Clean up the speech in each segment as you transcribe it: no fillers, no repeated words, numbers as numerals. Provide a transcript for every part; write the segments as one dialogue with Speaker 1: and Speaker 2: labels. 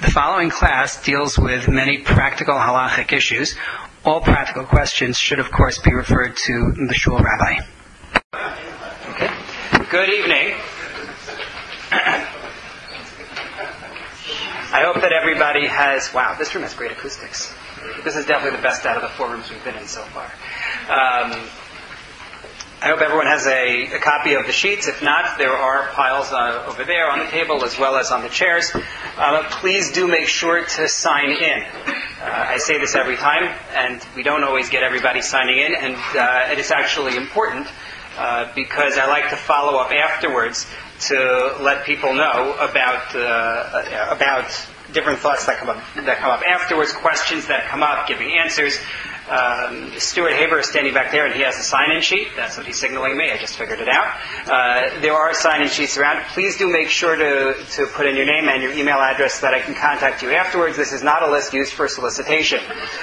Speaker 1: The following class deals with many practical halachic issues. All practical questions should, of course, be referred to the shul rabbi. Okay. Good evening. I hope that everybody has... Wow, this room has great acoustics. This is definitely the best out of the 4 rooms we've been in so far. I hope everyone has a copy of the sheets. If not, there are piles over there on the table as well as on the chairs. Please do make sure to sign in. I say this every time, and we don't always get everybody signing in, and it is actually important because I like to follow up afterwards to let people know about different thoughts that come up afterwards, questions that come up, giving answers. Stuart Haber is standing back there, and he has a sign-in sheet. That's what he's signaling me. I just figured it out. There are sign-in sheets around. Please do make sure to put in your name and your email address so that I can contact you afterwards. This is not a list used for solicitation.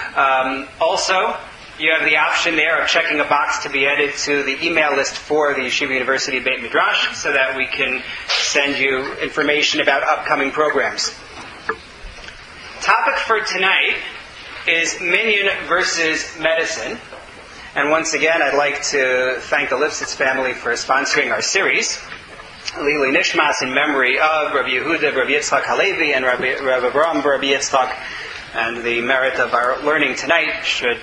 Speaker 1: Also, you have the option there of checking a box to be added to the email list for the Yeshiva University Beit Midrash so that we can send you information about upcoming programs. Topic for tonight is Minyan versus medicine. And once again, I'd like to thank the Lipsitz family for sponsoring our series. Lili Nishmas in memory of Rabbi Yehuda, Rabbi Yitzchak Halevi, and Rabbi Avraham, Rabbi Yitzchak. And the merit of our learning tonight should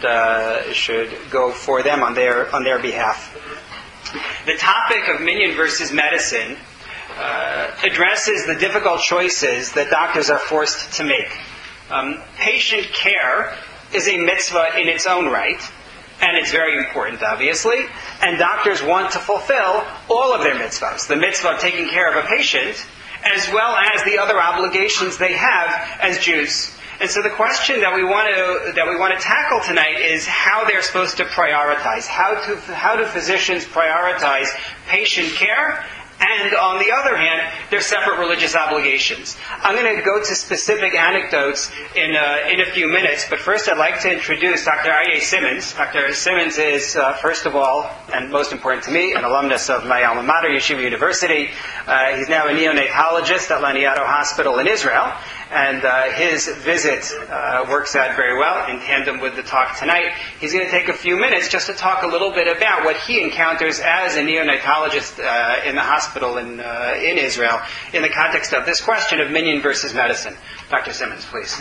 Speaker 1: go for them on their behalf. The topic of Minyan versus medicine addresses the difficult choices that doctors are forced to make. Patient care is a mitzvah in its own right, and it's very important, obviously, and doctors want to fulfill all of their mitzvahs. The mitzvah of taking care of a patient, as well as the other obligations they have as Jews. And so the question that we want to tackle tonight is how they're supposed to prioritize. How do physicians prioritize patient care? And on the other hand, their separate religious obligations. I'm going to go to specific anecdotes in a few minutes, but first I'd like to introduce Dr. Aryeh Simmons. Dr. Simmons is, first of all, and most important to me, an alumnus of my alma mater, Yeshiva University. He's now a neonatologist at Laniado Hospital in Israel, and his visit works out very well in tandem with the talk tonight. He's going to take a few minutes just to talk a little bit about what he encounters as a neonatologist in the hospital in Israel in the context of this question of Minyan versus medicine. Dr. Simmons, please.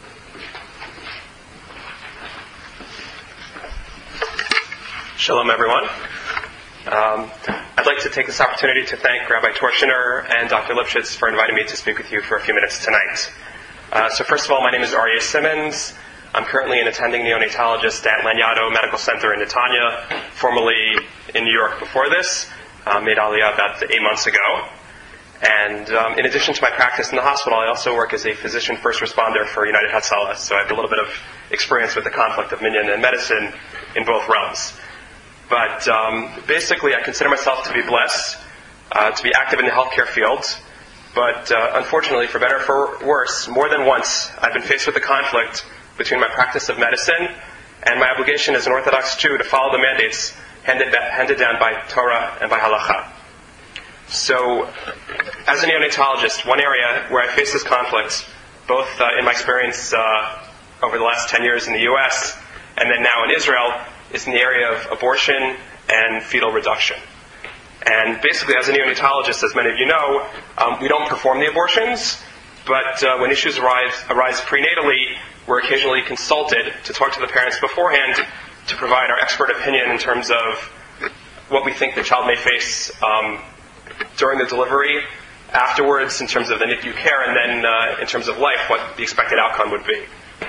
Speaker 2: Shalom, everyone. I'd like to take this opportunity to thank Rabbi Torshiner and Dr. Lipschitz for inviting me to speak with you for a few minutes tonight. So first of all, my name is Aryeh Simmons. I'm currently an attending neonatologist at Laniado Medical Center in Netanya, formerly in New York before this. Made Aliyah about 8 months ago. And in addition to my practice in the hospital, I also work as a physician first responder for United Hatzalah. So I have a little bit of experience with the conflict of Minyan and medicine in both realms. But basically, I consider myself to be blessed, to be active in the healthcare field. But unfortunately, for better or for worse, more than once, I've been faced with the conflict between my practice of medicine and my obligation as an Orthodox Jew to follow the mandates handed down by Torah and by Halacha. So, as a neonatologist, one area where I face this conflict, both in my experience over the last 10 years in the U.S. and then now in Israel, is in the area of abortion and fetal reduction. And basically, as a neonatologist, as many of you know, we don't perform the abortions, but when issues arise prenatally, we're occasionally consulted to talk to the parents beforehand to provide our expert opinion in terms of what we think the child may face during the delivery, afterwards in terms of the NICU care, and then in terms of life, what the expected outcome would be.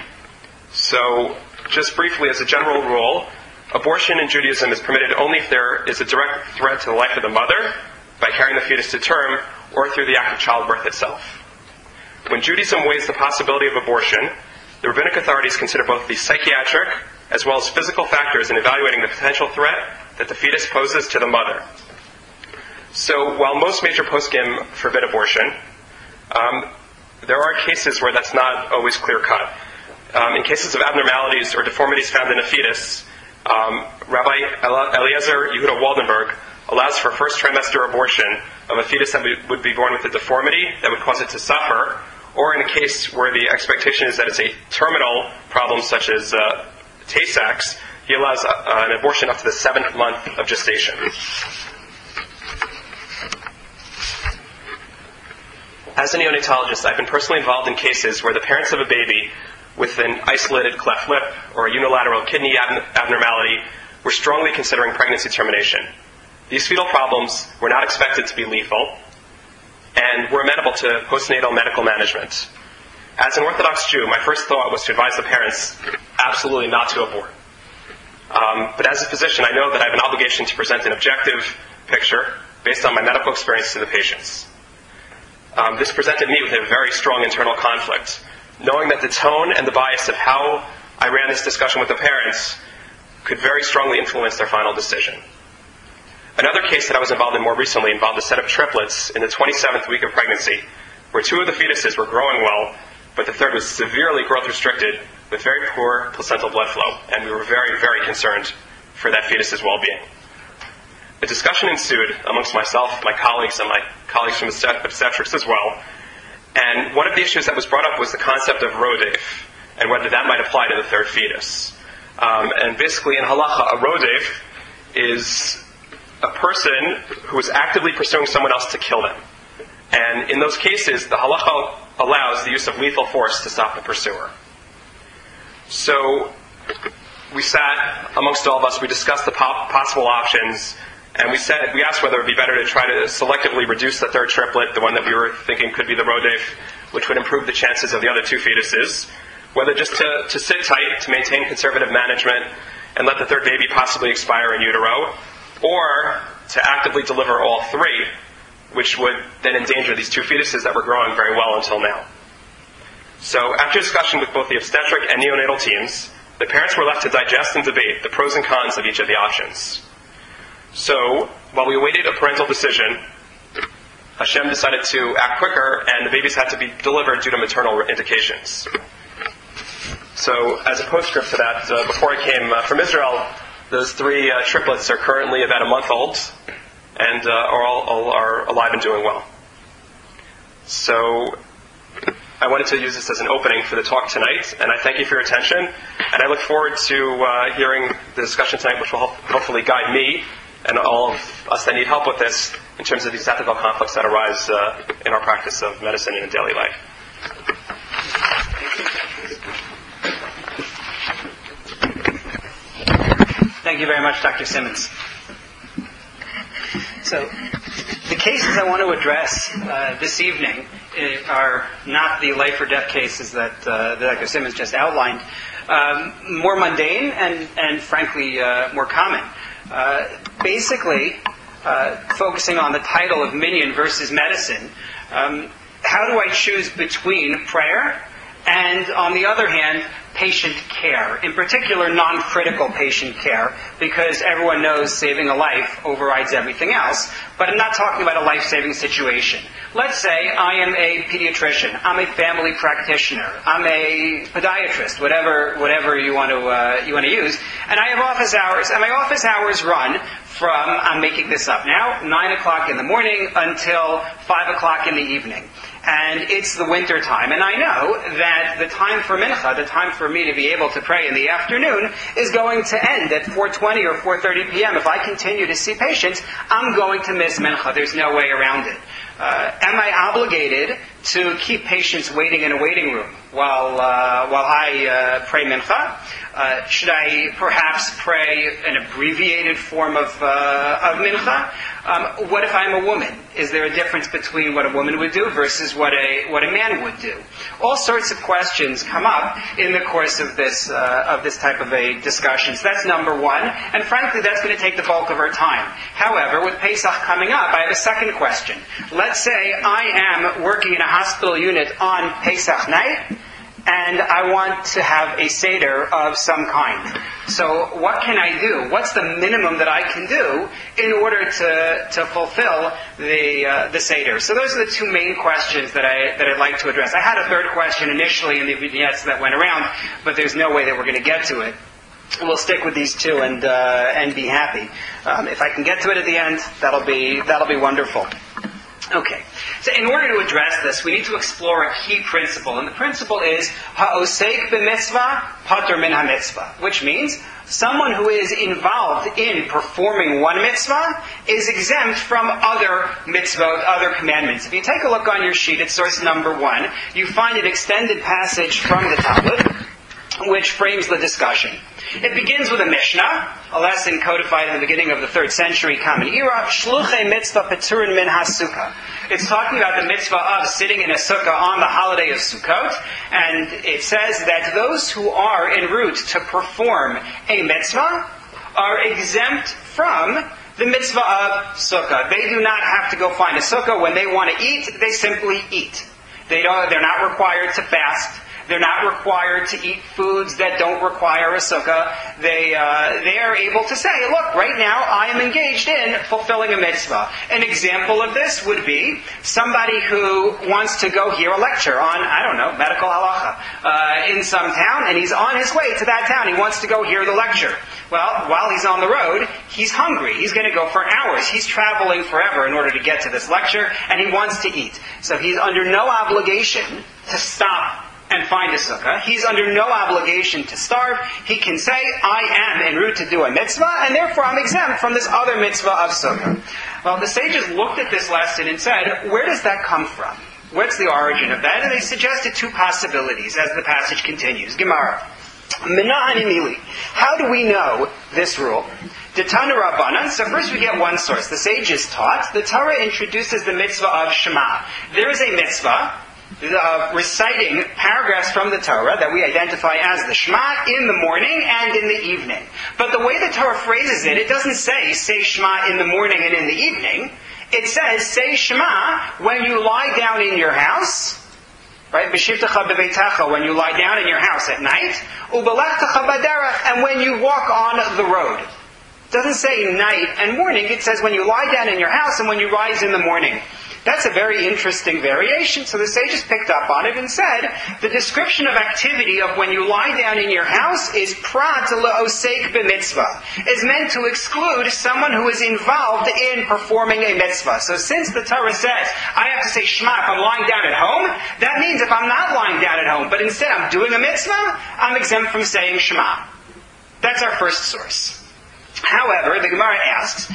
Speaker 2: So, just briefly, as a general rule, abortion in Judaism is permitted only if there is a direct threat to the life of the mother by carrying the fetus to term or through the act of childbirth itself. When Judaism weighs the possibility of abortion, the rabbinic authorities consider both the psychiatric as well as physical factors in evaluating the potential threat that the fetus poses to the mother. So while most major poskim forbid abortion, there are cases where that's not always clear-cut. In cases of abnormalities or deformities found in a fetus, Rabbi Eliezer Yehuda Waldenberg allows for first trimester abortion of a fetus that would be born with a deformity that would cause it to suffer, or in a case where the expectation is that it's a terminal problem such as Tay-Sachs, he allows an abortion up to the 7th month of gestation. As a neonatologist, I've been personally involved in cases where the parents of a baby with an isolated cleft lip or a unilateral kidney abnormality were strongly considering pregnancy termination. These fetal problems were not expected to be lethal and were amenable to postnatal medical management. As an Orthodox Jew, my first thought was to advise the parents absolutely not to abort. But as a physician, I know that I have an obligation to present an objective picture based on my medical experience to the patients. This presented me with a very strong internal conflict, knowing that the tone and the bias of how I ran this discussion with the parents could very strongly influence their final decision. Another case that I was involved in more recently involved a set of triplets in the 27th week of pregnancy, where 2 of the fetuses were growing well, but the third was severely growth restricted with very poor placental blood flow, and we were very, very concerned for that fetus's well-being. A discussion ensued amongst myself, my colleagues, and my colleagues from obstetrics as well, and one of the issues that was brought up was the concept of rodef, and whether that might apply to the third fetus. And basically in halacha, a rodef is a person who is actively pursuing someone else to kill them. And in those cases, the halacha allows the use of lethal force to stop the pursuer. So we sat amongst all of us, we discussed the possible options, and we asked whether it would be better to try to selectively reduce the third triplet, the one that we were thinking could be the rodef, which would improve the chances of the other 2 fetuses, whether just to sit tight, to maintain conservative management, and let the third baby possibly expire in utero, or to actively deliver all 3, which would then endanger these 2 fetuses that were growing very well until now. So after discussion with both the obstetric and neonatal teams, the parents were left to digest and debate the pros and cons of each of the options. So while we awaited a parental decision, Hashem decided to act quicker, and the babies had to be delivered due to maternal indications. So as a postscript to that, before I came from Israel, those 3 triplets are currently about a month old and are alive and doing well. So I wanted to use this as an opening for the talk tonight, and I thank you for your attention, and I look forward to hearing the discussion tonight, which will hopefully guide me and all of us that need help with this in terms of these ethical conflicts that arise in our practice of medicine and in daily life.
Speaker 1: Thank you very much, Dr. Simmons. So, the cases I want to address this evening are not the life or death cases that Dr. Simmons just outlined. More mundane and frankly, more common. Basically, focusing on the title of Minyan versus medicine, how do I choose between prayer and, on the other hand, patient care, in particular non-critical patient care, because everyone knows saving a life overrides everything else, but I'm not talking about a life-saving situation. Let's say I am a pediatrician, I'm a family practitioner, I'm a podiatrist, whatever you want to use, and I have office hours, and my office hours run from, I'm making this up now, 9 o'clock in the morning until 5 o'clock in the evening. And it's the winter time, and I know that the time for mincha, the time for me to be able to pray in the afternoon, is going to end at 4:20 or 4:30 p.m. If I continue to see patients, I'm going to miss mincha. There's no way around it. Am I obligated to keep patients waiting in a waiting room while I pray mincha? Should I perhaps pray an abbreviated form of mincha? What if I'm a woman? Is there a difference between what a woman would do versus what a man would do? All sorts of questions come up in the course of this type of a discussion. So that's number one, and frankly, that's going to take the bulk of our time. However, with Pesach coming up, I have a second question. Let's say I am working in a hospital unit on Pesach night, and I want to have a Seder of some kind. So what can I do? What's the minimum that I can do in order to fulfill the Seder? So those are the 2 main questions that I'd like to address. I had a third question initially in the vignettes that went around, but there's no way that we're going to get to it. We'll stick with these 2 and be happy. If I can get to it at the end, that'll be wonderful. Okay, so in order to address this, we need to explore a key principle, and the principle is ha'osek b'mitzvah patur min ha'mitzvah, which means someone who is involved in performing one mitzvah is exempt from other mitzvot, other commandments. If you take a look on your sheet at source number 1, you find an extended passage from the Talmud, which frames the discussion. It begins with a Mishnah, a lesson codified in the beginning of the 3rd century Common Era, Shluchei mitzvah peturin min ha-sukkah. It's talking about the mitzvah of sitting in a sukkah on the holiday of Sukkot, and it says that those who are en route to perform a mitzvah are exempt from the mitzvah of sukkah. They do not have to go find a sukkah. When they want to eat, they simply eat. They're not required to fast. They're not required to eat foods that don't require a sukkah. They are able to say, look, right now I am engaged in fulfilling a mitzvah. An example of this would be somebody who wants to go hear a lecture on, medical halacha in some town, and he's on his way to that town. He wants to go hear the lecture. Well, while he's on the road, he's hungry. He's going to go for hours. He's traveling forever in order to get to this lecture, and he wants to eat. So he's under no obligation to stop and find a sukkah. He's under no obligation to starve. He can say, I am en route to do a mitzvah, and therefore I'm exempt from this other mitzvah of sukkah. Well, the sages looked at this lesson and said, where does that come from? What's the origin of that? And they suggested 2 possibilities as the passage continues. Gemara. How do we know this rule? Detana Rabbanan. So first we get one source. The sages taught. The Torah introduces the mitzvah of Shema. There is a mitzvah reciting paragraphs from the Torah that we identify as the Shema in the morning and in the evening. But the way the Torah phrases it, it doesn't say Shema in the morning and in the evening. It says, say Shema when you lie down in your house, right? B'shivtecha b'beitecha, when you lie down in your house at night, u'b'lechtecha b'derech, and when you walk on the road. It doesn't say night and morning. It says when you lie down in your house and when you rise in the morning. That's a very interesting variation. So the sages picked up on it and said, the description of activity of when you lie down in your house is prat le'osek b'mitzvah, is meant to exclude someone who is involved in performing a mitzvah. So since the Torah says, I have to say Shema if I'm lying down at home, that means if I'm not lying down at home, but instead I'm doing a mitzvah, I'm exempt from saying Shema. That's our first source. However, the Gemara asks,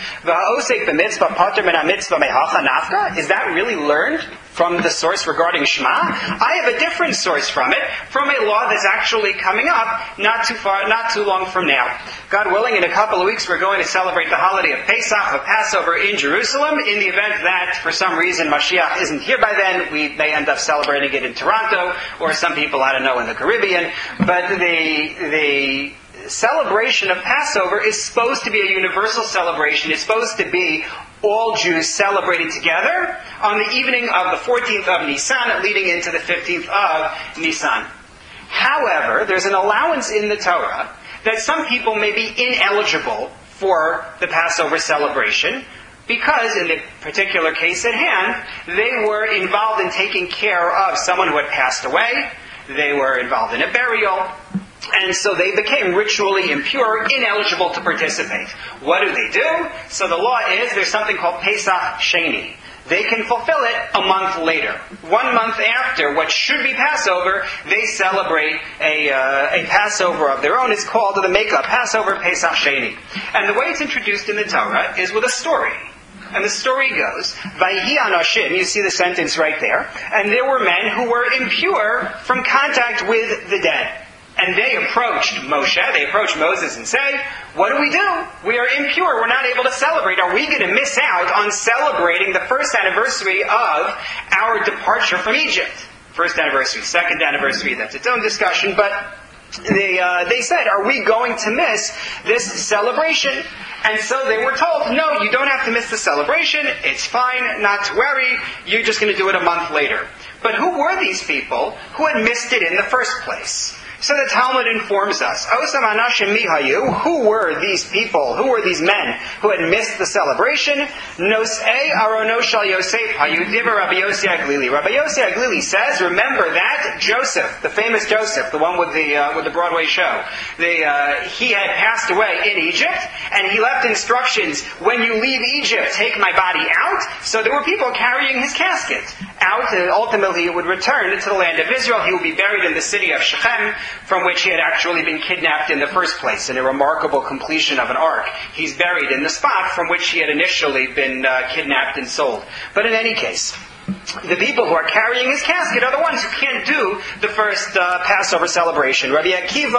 Speaker 1: is that really learned from the source regarding Shema? I have a different source from it, from a law that's actually coming up not too long from now. God willing, in a couple of weeks we're going to celebrate the holiday of Pesach, of Passover in Jerusalem. In the event that, for some reason, Mashiach isn't here by then, we may end up celebrating it in Toronto, or some people, I don't know, in the Caribbean. But the celebration of Passover is supposed to be a universal celebration. It's supposed to be all Jews celebrating together on the evening of the 14th of Nisan, leading into the 15th of Nisan. However, there's an allowance in the Torah that some people may be ineligible for the Passover celebration because, in the particular case at hand, they were involved in taking care of someone who had passed away. They were involved in a burial. And so they became ritually impure, ineligible to participate. What do? So the law is, there's something called Pesach Sheni. They can fulfill it a month later. 1 month after what should be Passover, they celebrate a Passover of their own. It's called the Makeup Passover Pesach Sheni. And the way it's introduced in the Torah is with a story. And the story goes, Vayhi Anoshim, you see the sentence right there, and there were men who were impure from contact with the dead. And they approached Moshe, they approached Moses and said, what do? We are impure, we're not able to celebrate. Are we going to miss out on celebrating the first anniversary of our departure from Egypt? First anniversary, second anniversary, that's its own discussion, but they said, are we going to miss this celebration? And so they were told, no, you don't have to miss the celebration, it's fine, not to worry, you're just going to do it a month later. But who were these people who had missed it in the first place? So the Talmud informs us, Osam Anashim Mihayu, who were these people, who were these men who had missed the celebration? Nosei Arono Shal Yosef Hayu Diva Rabbi Yossi Aglili. Rabbi Yossi Aglili says, remember that Joseph, the famous Joseph, the one with the Broadway show, he had passed away in Egypt, and he left instructions, when you leave Egypt, take my body out. So there were people carrying his casket out, and ultimately it would return to the land of Israel. He would be buried in the city of Shechem, from which he had actually been kidnapped in the first place, in a remarkable completion of an ark. He's buried in the spot from which he had initially been kidnapped and sold. But in any case, the people who are carrying his casket are the ones who can't do the first Passover celebration. Rabbi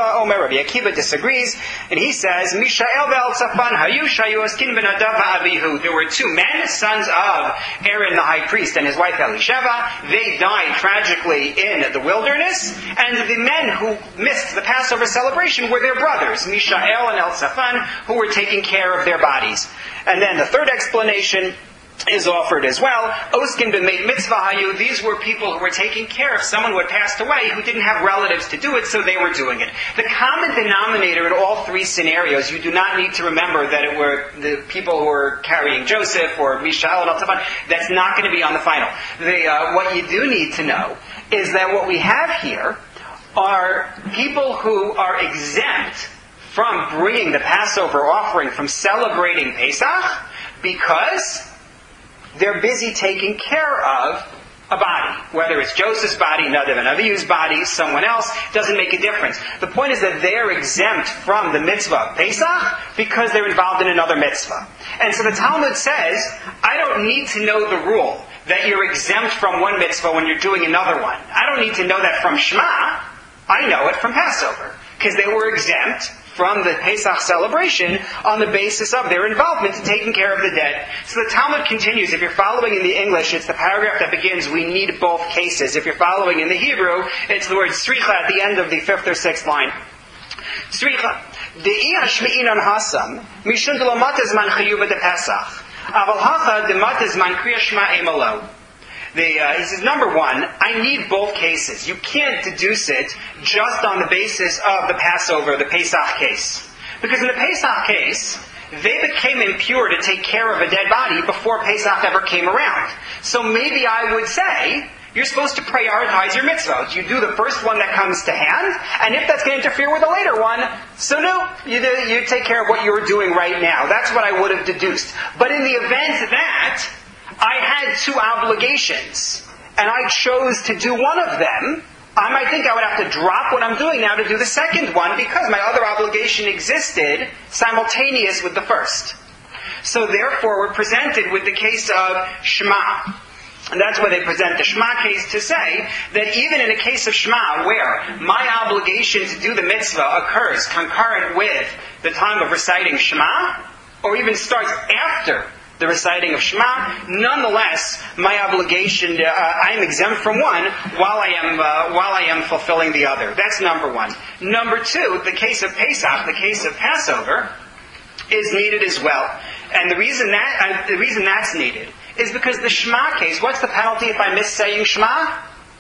Speaker 1: Akiva disagrees, and he says, Mishael ve'el-Tzafan hayu shayu oskin ben-Nadav va'avihu. There were two men, sons of Aaron the high priest and his wife Elisheva. They died tragically in the wilderness, and the men who missed the Passover celebration were their brothers, Mishael and El-Tzafan, who were taking care of their bodies. And then the third explanation is offered as well. Oskin b'meit mitzvah hayu. These were people who were taking care of someone who had passed away who didn't have relatives to do it, so they were doing it. The common denominator in all three scenarios, you do not need to remember that it were the people who were carrying Joseph or Mishael and Al-Tafan. That's not going to be on the final. What you do need to know is that what we have here are people who are exempt from bringing the Passover offering, from celebrating Pesach, because they're busy taking care of a body. Whether it's Joseph's body, Nadav and Avihu's body, someone else, doesn't make a difference. The point is that they're exempt from the mitzvah of Pesach because they're involved in another mitzvah. And so the Talmud says, I don't need to know the rule that you're exempt from one mitzvah when you're doing another one. I don't need to know that from Shema. I know it from Passover. Because they were exempt from the Pesach celebration on the basis of their involvement in taking care of the dead. So the Talmud continues. If you're following in the English, it's the paragraph that begins, we need both cases. If you're following in the Hebrew, it's the word sricha at the end of the 5th or 6th line. Sricha. De'i hashmi'inan hasam, mishun de lo matazman chayuva de Pesach. Aval hacha de matazman kriya shma emalo. He says, number one, I need both cases. You can't deduce it just on the basis of the Passover, the Pesach case. Because in the Pesach case, they became impure to take care of a dead body before Pesach ever came around. So maybe I would say, you're supposed to prioritize your mitzvahs. You do the first one that comes to hand, and if that's going to interfere with the later one, so no, you take care of what you're doing right now. That's what I would have deduced. But in the event that I had two obligations, and I chose to do one of them, I might think I would have to drop what I'm doing now to do the second one because my other obligation existed simultaneous with the first. So therefore, we're presented with the case of Shema. And that's why they present the Shema case to say that even in a case of Shema, where my obligation to do the mitzvah occurs concurrent with the time of reciting Shema, or even starts after the reciting of Shema, nonetheless, my obligation, I am exempt from one while I am fulfilling the other. That's number one. Number two, the case of Pesach, the case of Passover, is needed as well. And the reason that's needed is because the Shema case, what's the penalty if I miss saying Shema?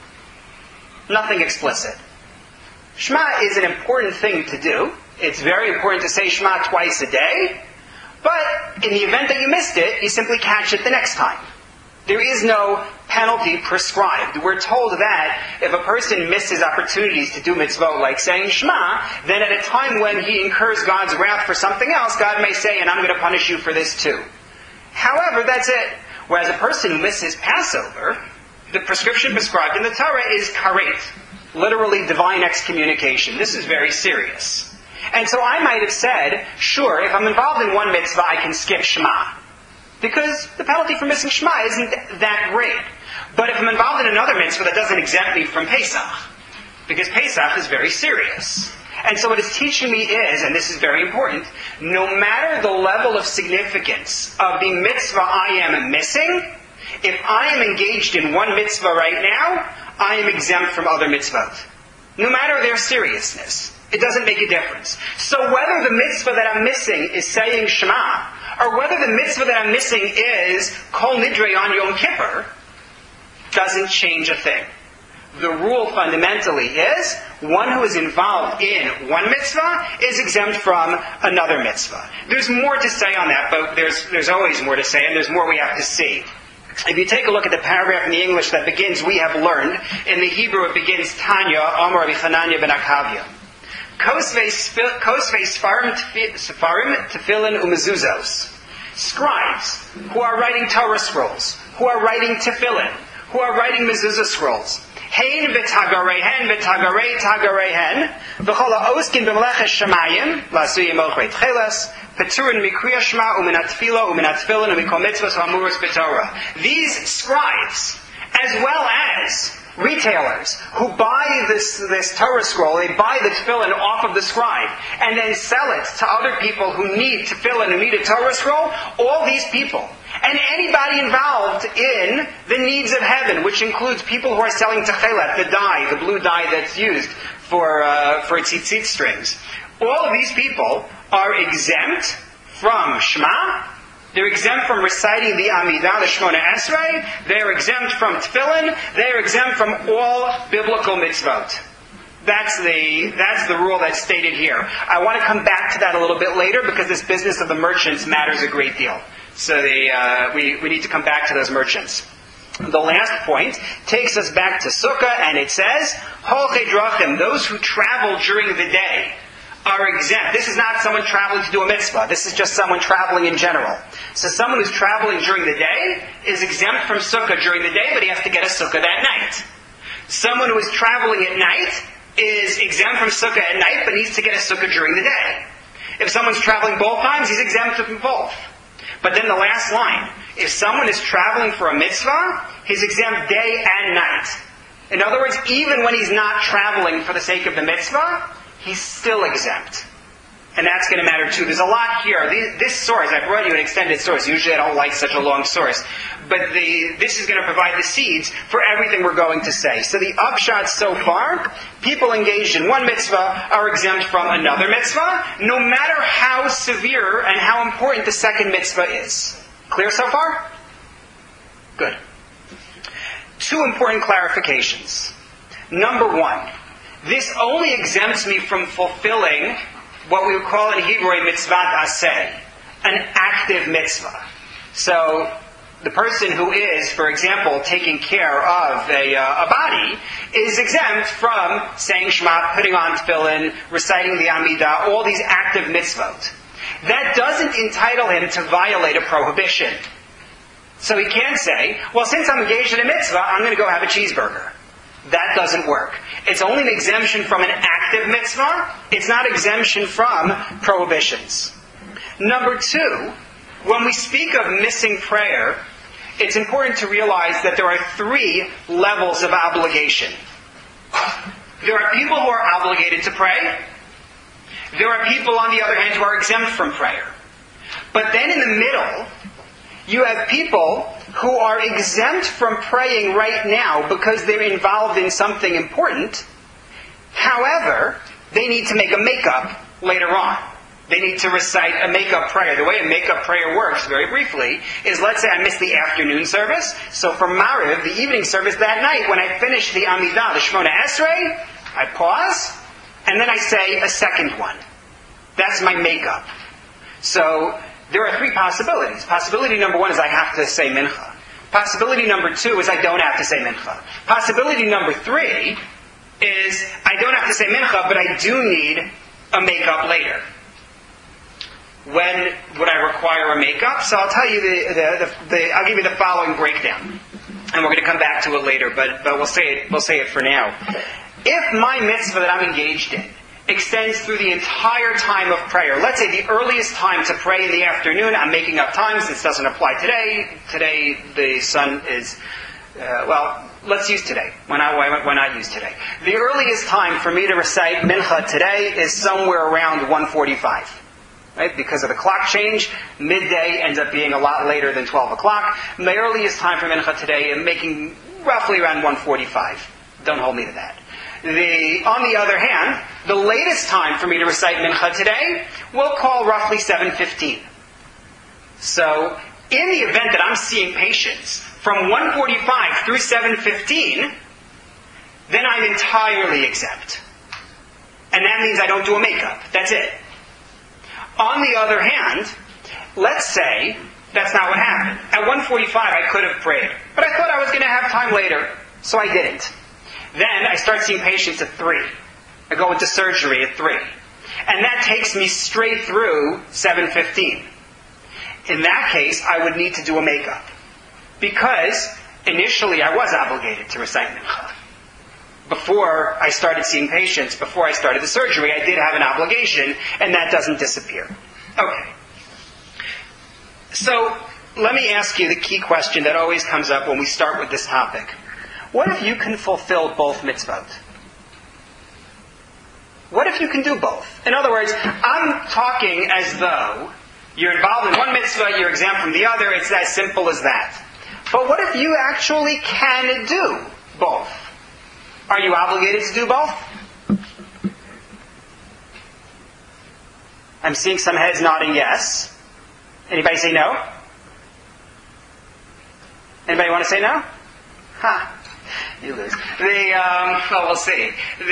Speaker 1: Nothing explicit. Shema is an important thing to do. It's very important to say Shema twice a day. But in the event that you missed it, you simply catch it the next time. There is no penalty prescribed. We're told that if a person misses opportunities to do mitzvot, like saying Shema, then at a time when he incurs God's wrath for something else, God may say, and I'm going to punish you for this too. However, that's it. Whereas a person who misses Passover, the prescription prescribed in the Torah is karet, literally divine excommunication. This is very serious. And so I might have said, sure, if I'm involved in one mitzvah, I can skip Shema. Because the penalty for missing Shema isn't that great. But if I'm involved in another mitzvah, that doesn't exempt me from Pesach. Because Pesach is very serious. And so what it's teaching me is, and this is very important, no matter the level of significance of the mitzvah I am missing, if I am engaged in one mitzvah right now, I am exempt from other mitzvot. No matter their seriousness. It doesn't make a difference. So whether the mitzvah that I'm missing is saying Shema, or whether the mitzvah that I'm missing is Kol Nidre on Yom Kippur, doesn't change a thing. The rule fundamentally is one who is involved in one mitzvah is exempt from another mitzvah. There's more to say on that, but there's always more to say, and there's more we have to see. If you take a look at the paragraph in the English that begins, we have learned, in the Hebrew it begins, Tanya, Amar Rabbi Chananya ben Akavya. Kosvei Sfarim Tefillin Umezuzos. Scribes who are writing Torah scrolls, who are writing tefillin, who are writing mezuzah scrolls. Hein v'tagarehen v'tagarei tagarehen v'chol ha'oskin b'meleches shamayim la'asuyim ochrei tcheles peturin mikriya shma u'min ha'tefila u'min ha'tefillin u'mikol mitzvos ha'amuros b'torah. These scribes, as well as retailers who buy this Torah scroll, they buy the tefillin off of the scribe and then sell it to other people who need tefillin, who need a Torah scroll, all these people, and anybody involved in the needs of heaven, which includes people who are selling techelet, the dye, the blue dye that's used for tzitzit strings, all of these people are exempt from Shema. They're exempt from reciting the Amidah, the Shemona Esrei. They're exempt from Tefillin. They're exempt from all biblical mitzvot. That's the rule that's stated here. I want to come back to that a little bit later because this business of the merchants matters a great deal. So we need to come back to those merchants. The last point takes us back to Sukkah, and it says, Holchei drachim, those who travel during the day are exempt. This is not someone traveling to do a mitzvah. This is just someone traveling in general. So someone who's traveling during the day is exempt from sukkah during the day, but he has to get a sukkah that night. Someone who is traveling at night is exempt from sukkah at night, but needs to get a sukkah during the day. If someone's traveling both times, he's exempt from both. But then the last line, if someone is traveling for a mitzvah, he's exempt day and night. In other words, even when he's not traveling for the sake of the mitzvah, he's still exempt. And that's going to matter too. There's a lot here. This source, I brought you an extended source. Usually I don't like such a long source. But this is going to provide the seeds for everything we're going to say. So the upshot so far, people engaged in one mitzvah are exempt from another mitzvah, no matter how severe and how important the second mitzvah is. Clear so far? Good. Two important clarifications. Number one, this only exempts me from fulfilling what we would call in Hebrew a mitzvat aseh, an active mitzvah. So the person who is, for example, taking care of a body is exempt from saying Shema, putting on tefillin, reciting the Amidah, all these active mitzvot. That doesn't entitle him to violate a prohibition. So he can't say, well, since I'm engaged in a mitzvah, I'm going to go have a cheeseburger. That doesn't work. It's only an exemption from an active mitzvah. It's not exemption from prohibitions. Number two, when we speak of missing prayer, it's important to realize that there are three levels of obligation. There are people who are obligated to pray. There are people, on the other hand, who are exempt from prayer. But then in the middle, you have people who are exempt from praying right now because they're involved in something important. However, they need to make a makeup later on. They need to recite a makeup prayer. The way a makeup prayer works, very briefly, is let's say I missed the afternoon service. So for Mariv, the evening service that night, when I finish the Amidah, the Shemona Esrei, I pause, and then I say a second one. That's my makeup. So there are three possibilities. Possibility number one is I have to say mincha. Possibility number two is I don't have to say mincha. Possibility number three is I don't have to say mincha, but I do need a makeup later. When would I require a makeup? So I'll tell you I'll give you the following breakdown, and we're going to come back to it later. But we'll say it for now. If my mitzvah that I'm engaged in extends through the entire time of prayer. Let's say the earliest time to pray in the afternoon. I'm making up times. This doesn't apply today. Today the sun is, let's use today. Why not use today? The earliest time for me to recite mincha today is somewhere around 1:45. Right? Because of the clock change, midday ends up being a lot later than 12 o'clock. My earliest time for mincha today, I'm making roughly around 1:45. Don't hold me to that. On the other hand, the latest time for me to recite mincha today, we'll call roughly 7:15. So, in the event that I'm seeing patients from 1:45 through 7:15, then I'm entirely exempt. And that means I don't do a makeup. That's it. On the other hand, let's say that's not what happened. At 1:45 I could have prayed, but I thought I was going to have time later, so I didn't. Then I start seeing patients at 3. I go into surgery at 3. And that takes me straight through 7:15. In that case, I would need to do a makeup. Because initially I was obligated to recite Mincha. Before I started seeing patients, before I started the surgery, I did have an obligation, and that doesn't disappear. Okay. So, let me ask you the key question that always comes up when we start with this topic. What if you can fulfill both mitzvot? What if you can do both? In other words, I'm talking as though you're involved in one mitzvah, you're exempt from the other, it's as simple as that. But what if you actually can do both? Are you obligated to do both? I'm seeing some heads nodding yes. Anybody say no? Anybody want to say no? You lose. Well, we'll see.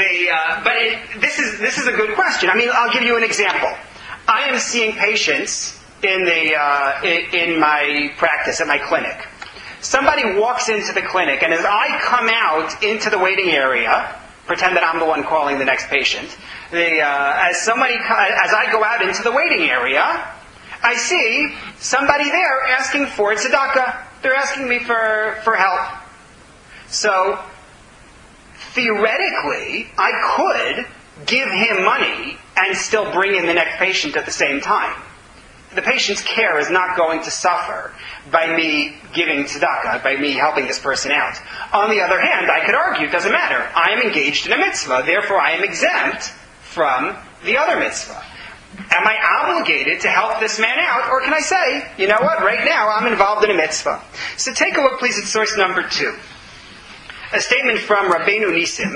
Speaker 1: This is a good question. I mean, I'll give you an example. I am seeing patients in my practice, at my clinic. Somebody walks into the clinic, and as I come out into the waiting area, pretend that I'm the one calling the next patient, as I go out into the waiting area, I see somebody there asking for tzedakah. They're asking me for help. So, theoretically, I could give him money and still bring in the next patient at the same time. The patient's care is not going to suffer by me giving tzedakah, by me helping this person out. On the other hand, I could argue it doesn't matter. I am engaged in a mitzvah, therefore I am exempt from the other mitzvah. Am I obligated to help this man out, or can I say, you know what, right now I'm involved in a mitzvah? So take a look, please, at source number 2. A statement from Rabbeinu Nissim.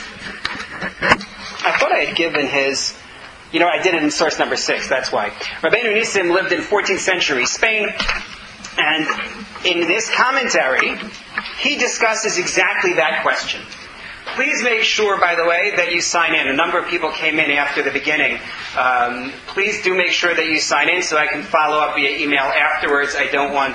Speaker 1: I thought I had given his... I did it in source number 6, that's why. Rabbeinu Nissim lived in 14th century Spain, and in this commentary, he discusses exactly that question. Please make sure, by the way, that you sign in. A number of people came in after the beginning. Please do make sure that you sign in so I can follow up via email afterwards. I don't want...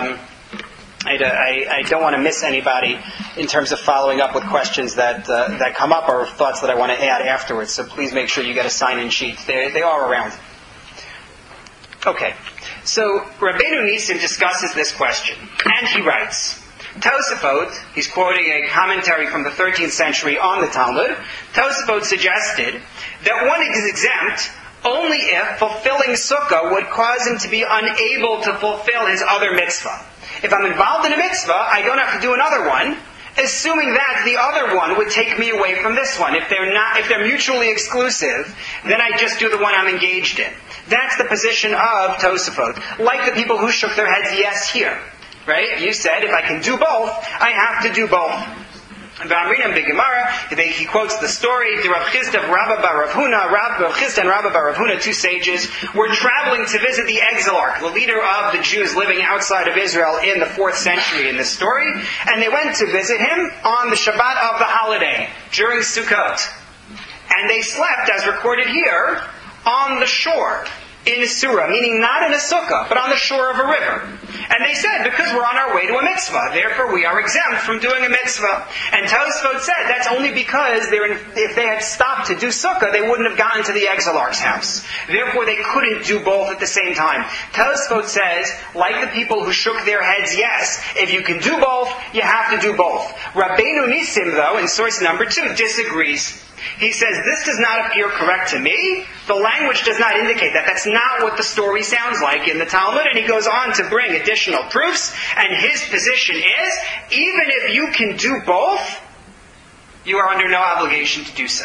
Speaker 1: I don't want to miss anybody in terms of following up with questions that come up or thoughts that I want to add afterwards. So please make sure you get a sign-in sheet. They are around. Okay. So Rabbeinu Nissim discusses this question, and he writes, Tosafot, he's quoting a commentary from the 13th century on the Talmud, Tosafot suggested that one is exempt only if fulfilling sukkah would cause him to be unable to fulfill his other mitzvah. If I'm involved in a mitzvah, I don't have to do another one, assuming that the other one would take me away from this one. If they're mutually exclusive, then I just do the one I'm engaged in. That's the position of Tosafot. Like the people who shook their heads yes here. Right? You said, if I can do both, I have to do both. V'amrinam b'Gemara, he quotes the story, the Rav Chisda of Rabba bar Rav Huna, Rav Chisda and Rabba bar Rav Huna, 2 sages, were traveling to visit the Exilarch, the leader of the Jews living outside of Israel in the 4th century in this story, and they went to visit him on the Shabbat of the holiday, during Sukkot. And they slept, as recorded here, on the shore, in a surah, meaning not in a sukkah, but on the shore of a river. And they said, because we're on our way to a mitzvah, therefore we are exempt from doing a mitzvah. And Tosafot said, that's only because if they had stopped to do sukkah, they wouldn't have gotten to the Exilarch's house. Therefore they couldn't do both at the same time. Tosafot says, like the people who shook their heads yes, if you can do both, you have to do both. Rabbeinu Nissim, though, in source number 2, disagrees. He says, this does not appear correct to me. The language does not indicate that. That's not what the story sounds like in the Talmud. And he goes on to bring additional proofs. And his position is, even if you can do both, you are under no obligation to do so.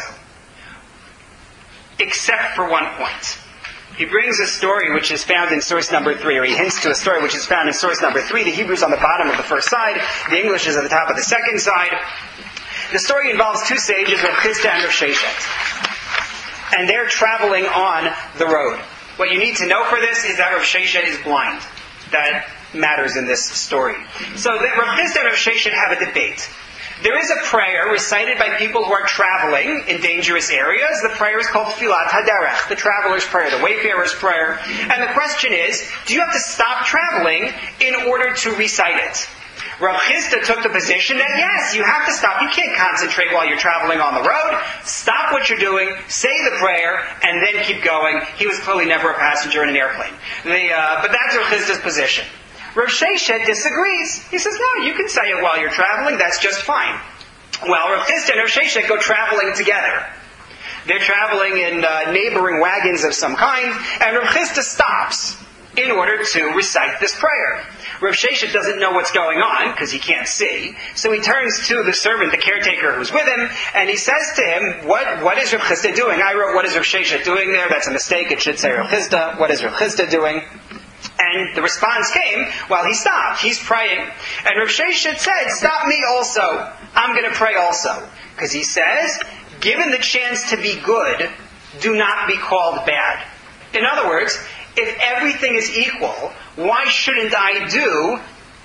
Speaker 1: Except for one point. He brings a story which is found in source number 3, or he hints to a story which is found in source number 3. The Hebrew's on the bottom of the first side. The English is at the top of the second side. The story involves 2 sages, Rav Chisda and Rav Sheshet. And they're traveling on the road. What you need to know for this is that Rav Sheshet is blind. That matters in this story. So Rav Chisda and Rav Sheshet have a debate. There is a prayer recited by people who are traveling in dangerous areas. The prayer is called Tfilat HaDerech, the traveler's prayer, the wayfarer's prayer. And the question is, do you have to stop traveling in order to recite it? Rav Chisda took the position that yes, you have to stop. You can't concentrate while you're traveling on the road. Stop what you're doing, say the prayer, and then keep going. He was clearly never a passenger in an airplane. But that's Rav Chisda's position. Rav Sheshet disagrees. He says, no, you can say it while you're traveling. That's just fine. Well, Rav Chisda and Rav Sheshet go traveling together. They're traveling in neighboring wagons of some kind, and Rav Chisda stops in order to recite this prayer. Rav Sheshet doesn't know what's going on, because he can't see, so he turns to the servant, the caretaker who's with him, and he says to him, what is Rav Chisda doing? I wrote, what is Rav Sheshet doing there? That's a mistake, it should say Rav Chisda. What is Rav Chisda doing? And the response came while he stopped. He's praying. And Rav Sheshet said, stop me also. I'm going to pray also. Because he says, given the chance to be good, do not be called bad. In other words, if everything is equal, why shouldn't I do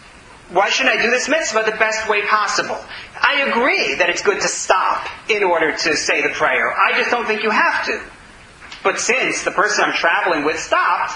Speaker 1: this mitzvah the best way possible? I agree that it's good to stop in order to say the prayer. I just don't think you have to. But since the person I'm traveling with stopped,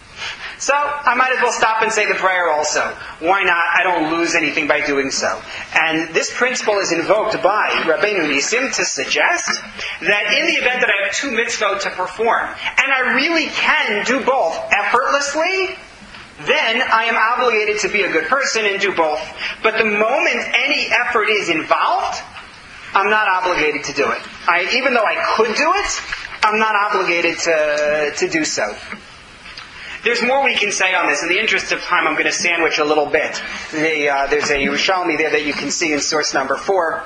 Speaker 1: so I might as well stop and say the prayer also. Why not? I don't lose anything by doing so. And this principle is invoked by Rabbeinu Nissim to suggest that in the event that I have two mitzvot to perform, and I really can do both effortlessly, then I am obligated to be a good person and do both. But the moment any effort is involved, I'm not obligated to do it. Even though I could do it, I'm not obligated to do so. There's more we can say on this. In the interest of time, I'm going to sandwich a little bit. There's a Yerushalmi there that you can see in source number 4.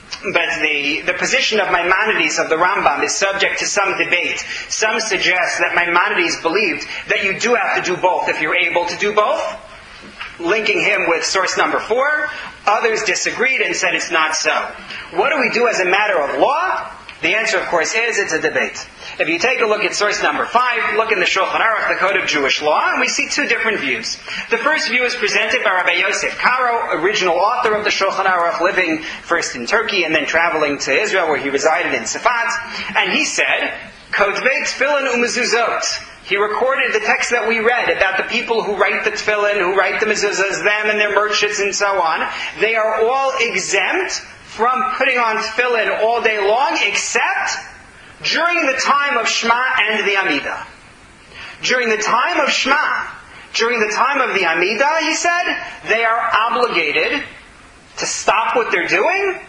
Speaker 1: But the position of Maimonides of the Rambam is subject to some debate. Some suggest that Maimonides believed that you do have to do both if you're able to do both, linking him with source number 4. Others disagreed and said it's not so. What do we do as a matter of law? The answer, of course, is it's a debate. If you take a look at source number 5, look in the Shulchan Aruch, the Code of Jewish Law, and we see two different views. The first view is presented by Rabbi Yosef Karo, original author of the Shulchan Aruch, living first in Turkey and then traveling to Israel, where he resided in Safat. And he said, Kotvei Tefillin u'mezuzot. He recorded the text that we read about the people who write the tefillin, who write the mezuzahs, them and their merchants and so on. They are all exempt from putting on tefillin all day long, except during the time of Shema and the Amidah. During the time of Shema, during the time of the Amidah, he said, they are obligated to stop what they're doing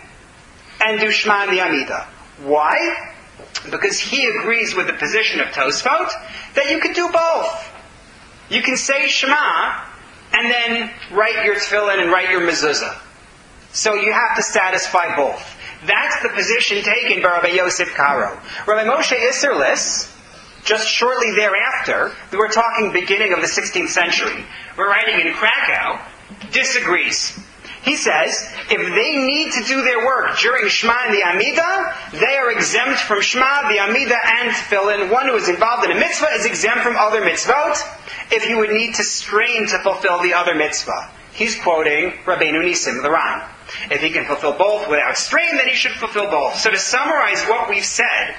Speaker 1: and do Shema and the Amidah. Why? Because he agrees with the position of Tosfot that you can do both. You can say Shema and then write your tefillin and write your mezuzah. So you have to satisfy both. That's the position taken by Rabbi Yosef Karo. Rabbi Moshe Isserlis, just shortly thereafter, we're talking beginning of the 16th century, we're writing in Krakow, disagrees. He says, if they need to do their work during Shema and the Amidah, they are exempt from Shema, the Amidah, and Tefillin. One who is involved in a mitzvah is exempt from other mitzvot if he would need to strain to fulfill the other mitzvah. He's quoting Rabbeinu Nissim, the Ran. If he can fulfill both without strain, then he should fulfill both. So to summarize what we've said,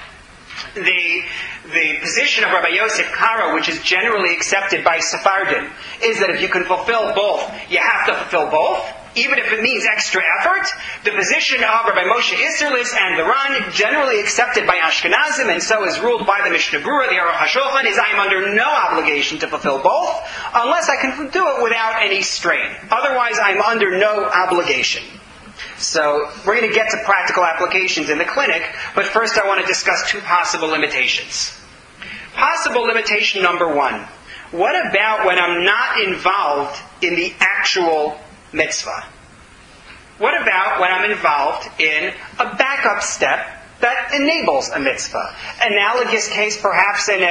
Speaker 1: the position of Rabbi Yosef Karo, which is generally accepted by Sephardim, is that if you can fulfill both, you have to fulfill both, even if it means extra effort. The position of Rabbi Moshe Isserlis and the Ran, generally accepted by Ashkenazim, and so is ruled by the Mishnah Berurah, the Aruch HaShulchan, is I am under no obligation to fulfill both, unless I can do it without any strain. Otherwise, I am under no obligation. So, we're going to get to practical applications in the clinic, but first I want to discuss two possible limitations. Possible limitation number 1. What about when I'm not involved in the actual mitzvah? What about when I'm involved in a backup step that enables a mitzvah? Analogous case perhaps in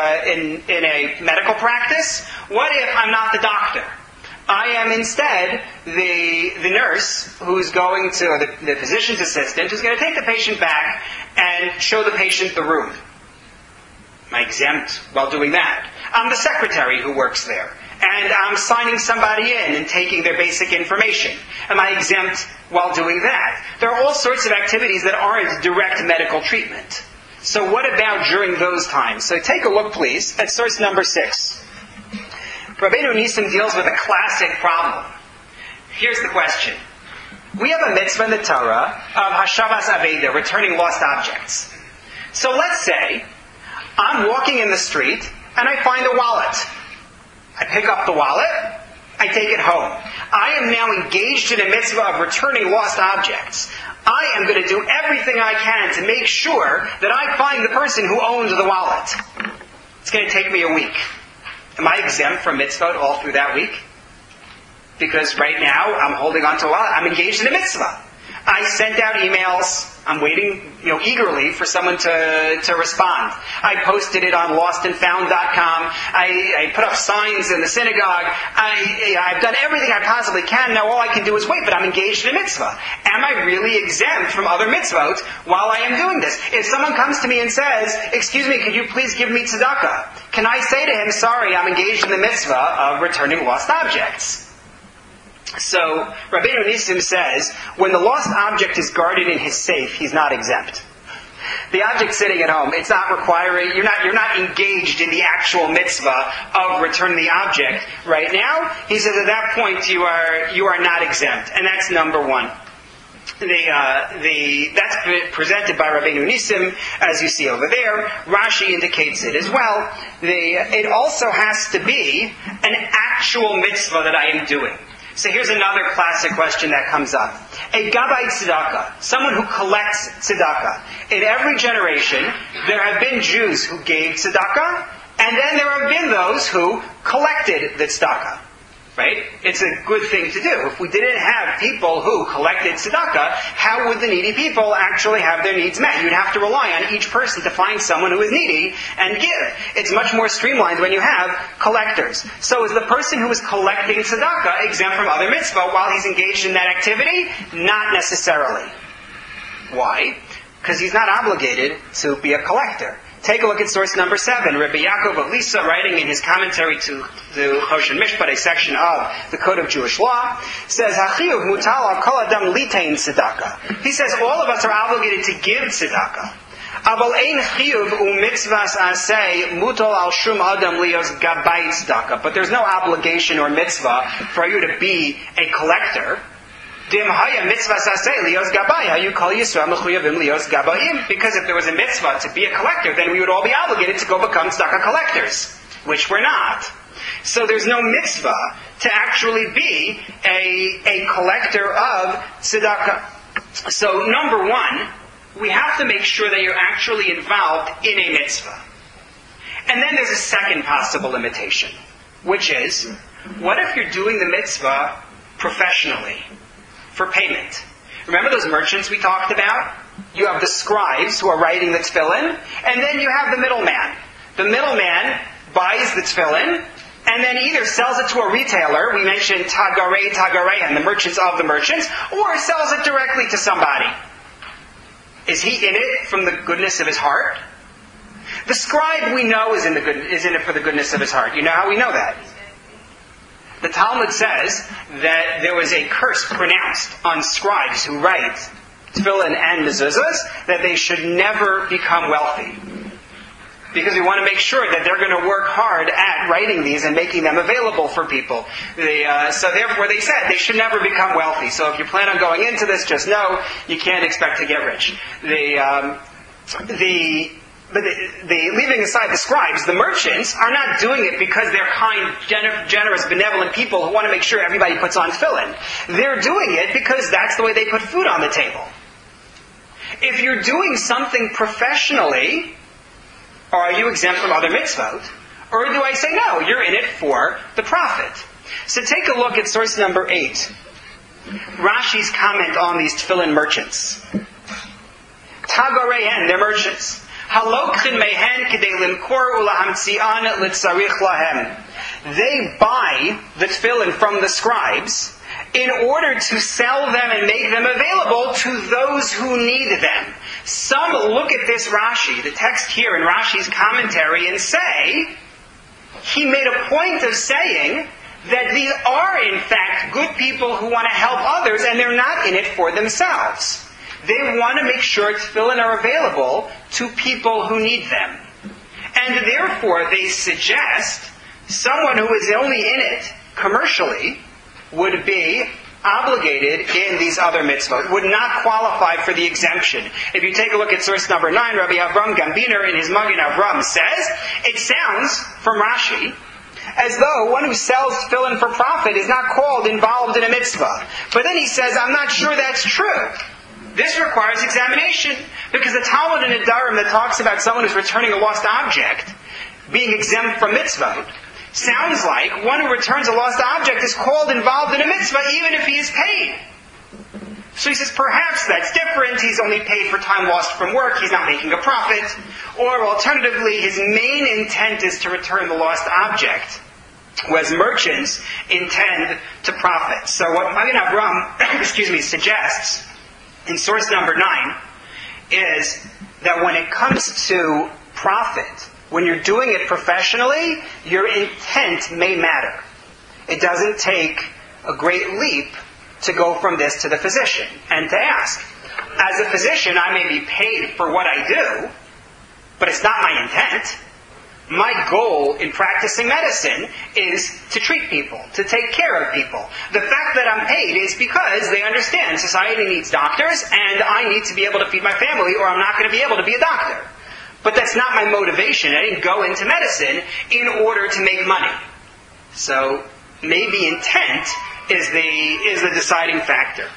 Speaker 1: a medical practice. What if I'm not the doctor? I am instead the nurse who's going to, the physician's assistant, who's going to take the patient back and show the patient the room. Am I exempt while doing that? I'm the secretary who works there. and I'm signing somebody in and taking their basic information. Am I exempt while doing that? There are all sorts of activities that aren't direct medical treatment. So what about during those times? So take a look, please, at source number 6. Rabbeinu Nissim deals with a classic problem. Here's the question. We have a mitzvah in the Torah of Hashavas Aveda, returning lost objects. So let's say I'm walking in the street and I find a wallet. I pick up the wallet, I take it home. I am now engaged in a mitzvah of returning lost objects. I am going to do everything I can to make sure that I find the person who owns the wallet. It's going to take me a week. Am I exempt from mitzvah all through that week? Because right now I'm holding on to a wallet. I'm engaged in a mitzvah. I sent out emails. I'm waiting, eagerly for someone to respond. I posted it on lostandfound.com. I put up signs in the synagogue. I've done everything I possibly can. Now all I can do is wait, but I'm engaged in a mitzvah. Am I really exempt from other mitzvot while I am doing this? If someone comes to me and says, "Excuse me, could you please give me tzedakah?" Can I say to him, "Sorry, I'm engaged in the mitzvah of returning lost objects"? So, Rabbeinu Nissim says, when the lost object is guarded in his safe, he's not exempt. The object sitting at home, it's not requiring, you're not engaged in the actual mitzvah of returning the object right now. He says at that point you are not exempt. And that's number one. That's presented by Rabbeinu Nissim, as you see over there. Rashi indicates it as well. It also has to be an actual mitzvah that I am doing. So here's another classic question that comes up. A gabbai tzedakah, someone who collects tzedakah. In every generation, there have been Jews who gave tzedakah, and then there have been those who collected the tzedakah. Right? It's a good thing to do. If we didn't have people who collected tzedakah, how would the needy people actually have their needs met? You'd have to rely on each person to find someone who is needy and give. It's much more streamlined when you have collectors. So is the person who is collecting tzedakah exempt from other mitzvah while he's engaged in that activity? Not necessarily. Why? Because he's not obligated to be a collector. Take a look at source number 7. Rabbi Yaakov of Lisa, writing in his commentary to the Choshen Mishpat, a section of the Code of Jewish Law, says, "Hachiyuv mutal al kol adam litein tzedakah." He says all of us are obligated to give tzedakah. Aval ein chiyuv u'mitzvahs aseh mutal al shum adam lios gabbai tzedakah. But there's no obligation or mitzvah for you to be a collector. Because if there was a mitzvah to be a collector, then we would all be obligated to go become tzedakah collectors, which we're not. So there's no mitzvah to actually be a collector of tzedakah. So number one, we have to make sure that you're actually involved in a mitzvah. And then there's a second possible limitation, which is, what if you're doing the mitzvah professionally? For payment. Remember those merchants we talked about? You have the scribes who are writing the tefillin, and then you have the middleman. The middleman buys the tefillin, and then either sells it to a retailer, we mentioned Tagarei, and the merchants of the merchants, or sells it directly to somebody. Is he in it from the goodness of his heart? The scribe we know is in it for the goodness of his heart. You know how we know that? The Talmud says that there was a curse pronounced on scribes who write tefillin and mezuzahs, that they should never become wealthy. Because we want to make sure that they're going to work hard at writing these and making them available for people. So therefore they said they should never become wealthy. So if you plan on going into this, just know you can't expect to get rich. But leaving aside the scribes, the merchants are not doing it because they're kind, generous, benevolent people who want to make sure everybody puts on tefillin. They're doing it because that's the way they put food on the table. If you're doing something professionally, are you exempt from other mitzvot? Or do I say, no, you're in it for the profit? So take a look at source number 8. Rashi's comment on these tefillin merchants. Tagoreyen, they're merchants. They buy the tefillin from the scribes in order to sell them and make them available to those who need them. Some look at this Rashi, the text here in Rashi's commentary, and say, he made a point of saying that these are, in fact, good people who want to help others, and they're not in it for themselves. They want to make sure tefillin are available to people who need them. And therefore, they suggest someone who is only in it commercially would be obligated in these other mitzvot, would not qualify for the exemption. If you take a look at source number 9, Rabbi Avram Gambiner in his Magen Avram says, it sounds, from Rashi, as though one who sells tefillin for profit is not called involved in a mitzvah. But then he says, I'm not sure that's true. This requires examination, because the Talmud in Nedarim that talks about someone who's returning a lost object being exempt from mitzvah sounds like one who returns a lost object is called involved in a mitzvah even if he is paid. So he says, perhaps that's different. He's only paid for time lost from work. He's not making a profit. Or alternatively, his main intent is to return the lost object, whereas merchants intend to profit. So what Magen Avram suggests in source number 9 is that when it comes to profit, when you're doing it professionally, your intent may matter. It doesn't take a great leap to go from this to the physician and to ask, as a physician, I may be paid for what I do, but it's not my intent. My goal in practicing medicine is to treat people, to take care of people. The fact that I'm paid is because they understand society needs doctors and I need to be able to feed my family or I'm not going to be able to be a doctor. But that's not my motivation. I didn't go into medicine in order to make money. So maybe intent is the deciding factor.